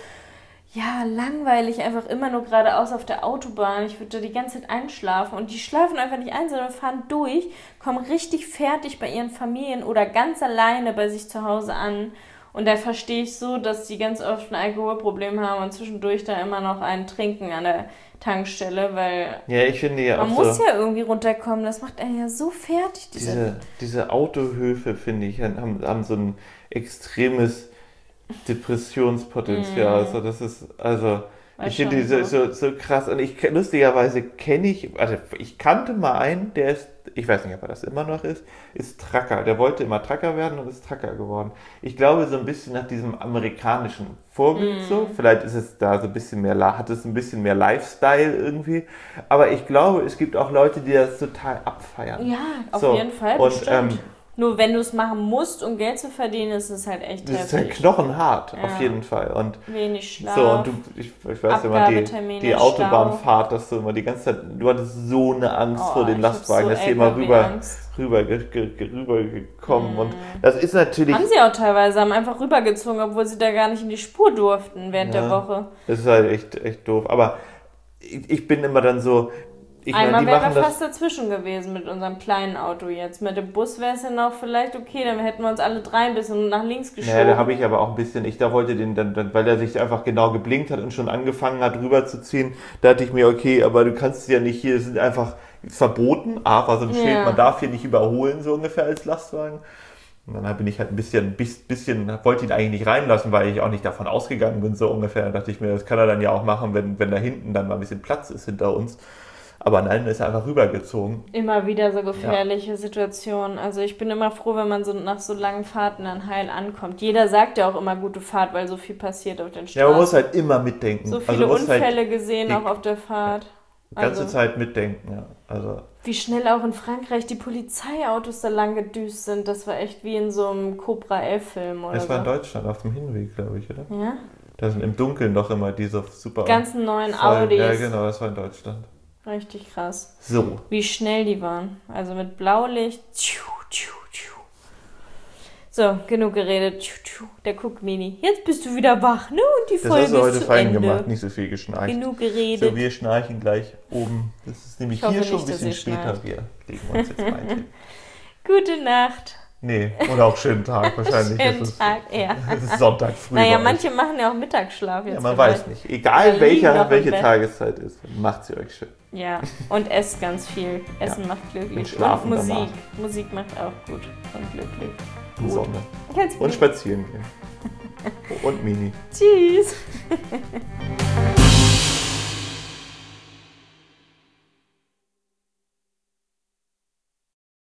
Ja, langweilig, einfach immer nur geradeaus auf der Autobahn. Ich würde da die ganze Zeit einschlafen und die schlafen einfach nicht ein, sondern fahren durch, kommen richtig fertig bei ihren Familien oder ganz alleine bei sich zu Hause an. Und da verstehe ich so, dass die ganz oft ein Alkoholproblem haben und zwischendurch da immer noch einen trinken an der Tankstelle, weil ja, ich finde ja man auch muss so, ja irgendwie runterkommen. Das macht einen ja so fertig. Diese, diese, diese Autohöfe, finde ich, haben, haben so ein extremes Depressionspotenzial, mm. also das ist, also War ich finde die so, so, so krass und ich, lustigerweise kenne ich, also ich kannte mal einen, der ist, ich weiß nicht, ob er das immer noch ist, ist Trucker, der wollte immer Trucker werden und ist Trucker geworden. Ich glaube so ein bisschen nach diesem amerikanischen Vorbild mm. so, vielleicht ist es da so ein bisschen mehr, hat es ein bisschen mehr Lifestyle irgendwie, aber ich glaube, es gibt auch Leute, die das total abfeiern. Ja, auf so, jeden Fall, und, bestimmt. Ähm, Nur wenn du es machen musst, um Geld zu verdienen, ist es halt echt das heftig. ist halt knochenhart, ja. auf jeden Fall. Und wenig Schlaf, so, und du, ich, ich weiß immer, die, die Autobahnfahrt, dass du immer die ganze Zeit, du hattest so eine Angst oh, vor den Lastwagen, so dass die immer rüber, rüber, rüber gekommen. Mm. Und das ist natürlich... Haben sie auch teilweise, haben einfach rübergezogen, obwohl sie da gar nicht in die Spur durften während ja, der Woche. Das ist halt echt, echt doof. Aber ich, ich bin immer dann so... Ich meine, Einmal die wären machen wir das. fast dazwischen gewesen mit unserem kleinen Auto jetzt. Mit dem Bus wäre es ja noch vielleicht okay, dann hätten wir uns alle drei ein bisschen nach links geschoben. Naja, da habe ich aber auch ein bisschen, ich da wollte den dann, dann, weil er sich einfach genau geblinkt hat und schon angefangen hat rüberzuziehen, da dachte ich mir, okay, aber du kannst ja nicht hier, es sind einfach verboten. A, war so ein Schild, Ja. man darf hier nicht überholen, so ungefähr als Lastwagen. Und dann bin ich halt ein bisschen, bisschen, wollte ihn eigentlich nicht reinlassen, weil ich auch nicht davon ausgegangen bin, so ungefähr. Da dachte ich mir, das kann er dann ja auch machen, wenn, wenn da hinten dann mal ein bisschen Platz ist hinter uns. Aber nein, ist er einfach rübergezogen. Immer wieder so gefährliche ja. Situationen. Also ich bin immer froh, wenn man so nach so langen Fahrten dann heil ankommt. Jeder sagt ja auch immer gute Fahrt, weil so viel passiert auf den Straßen. Ja, man muss halt immer mitdenken. So viele also Unfälle halt gesehen auch auf der Fahrt. Die ganze also, Zeit mitdenken, ja. Also wie schnell auch in Frankreich die Polizeiautos da lang gedüst sind. Das war echt wie in so einem Cobra elf Film oder das so. war in Deutschland auf dem Hinweg, glaube ich, oder? Ja. Da sind im Dunkeln noch immer diese super... ganzen neuen voll, Audis. Ja, genau, das war in Deutschland. Richtig krass. So. Wie schnell die waren. Also mit Blaulicht. So, genug geredet. Der guckt Mini. Jetzt bist du wieder wach, ne? Und die Folge ist zu Ende. Das hast du heute fein gemacht, nicht so viel geschnarcht. Genug geredet. So, wir schnarchen gleich oben. Das ist nämlich hier schon ein bisschen später. Wir legen uns jetzt mal hin. Gute Nacht. Nee, oder auch schönen Tag wahrscheinlich. Schönen es ist, Tag, ja. Es ist Sonntag früh. Naja, manche machen ja auch Mittagsschlaf jetzt. Ja, man vielleicht. weiß nicht. Egal Oder welcher, welche Tageszeit ist, macht sie euch schön. Ja, und esst ganz viel. Essen Ja. macht glücklich. Und schlafen und Musik. danach. Musik macht auch gut und glücklich. Und Sonne. Jetzt Und spazieren gehen. Und Mini. Tschüss.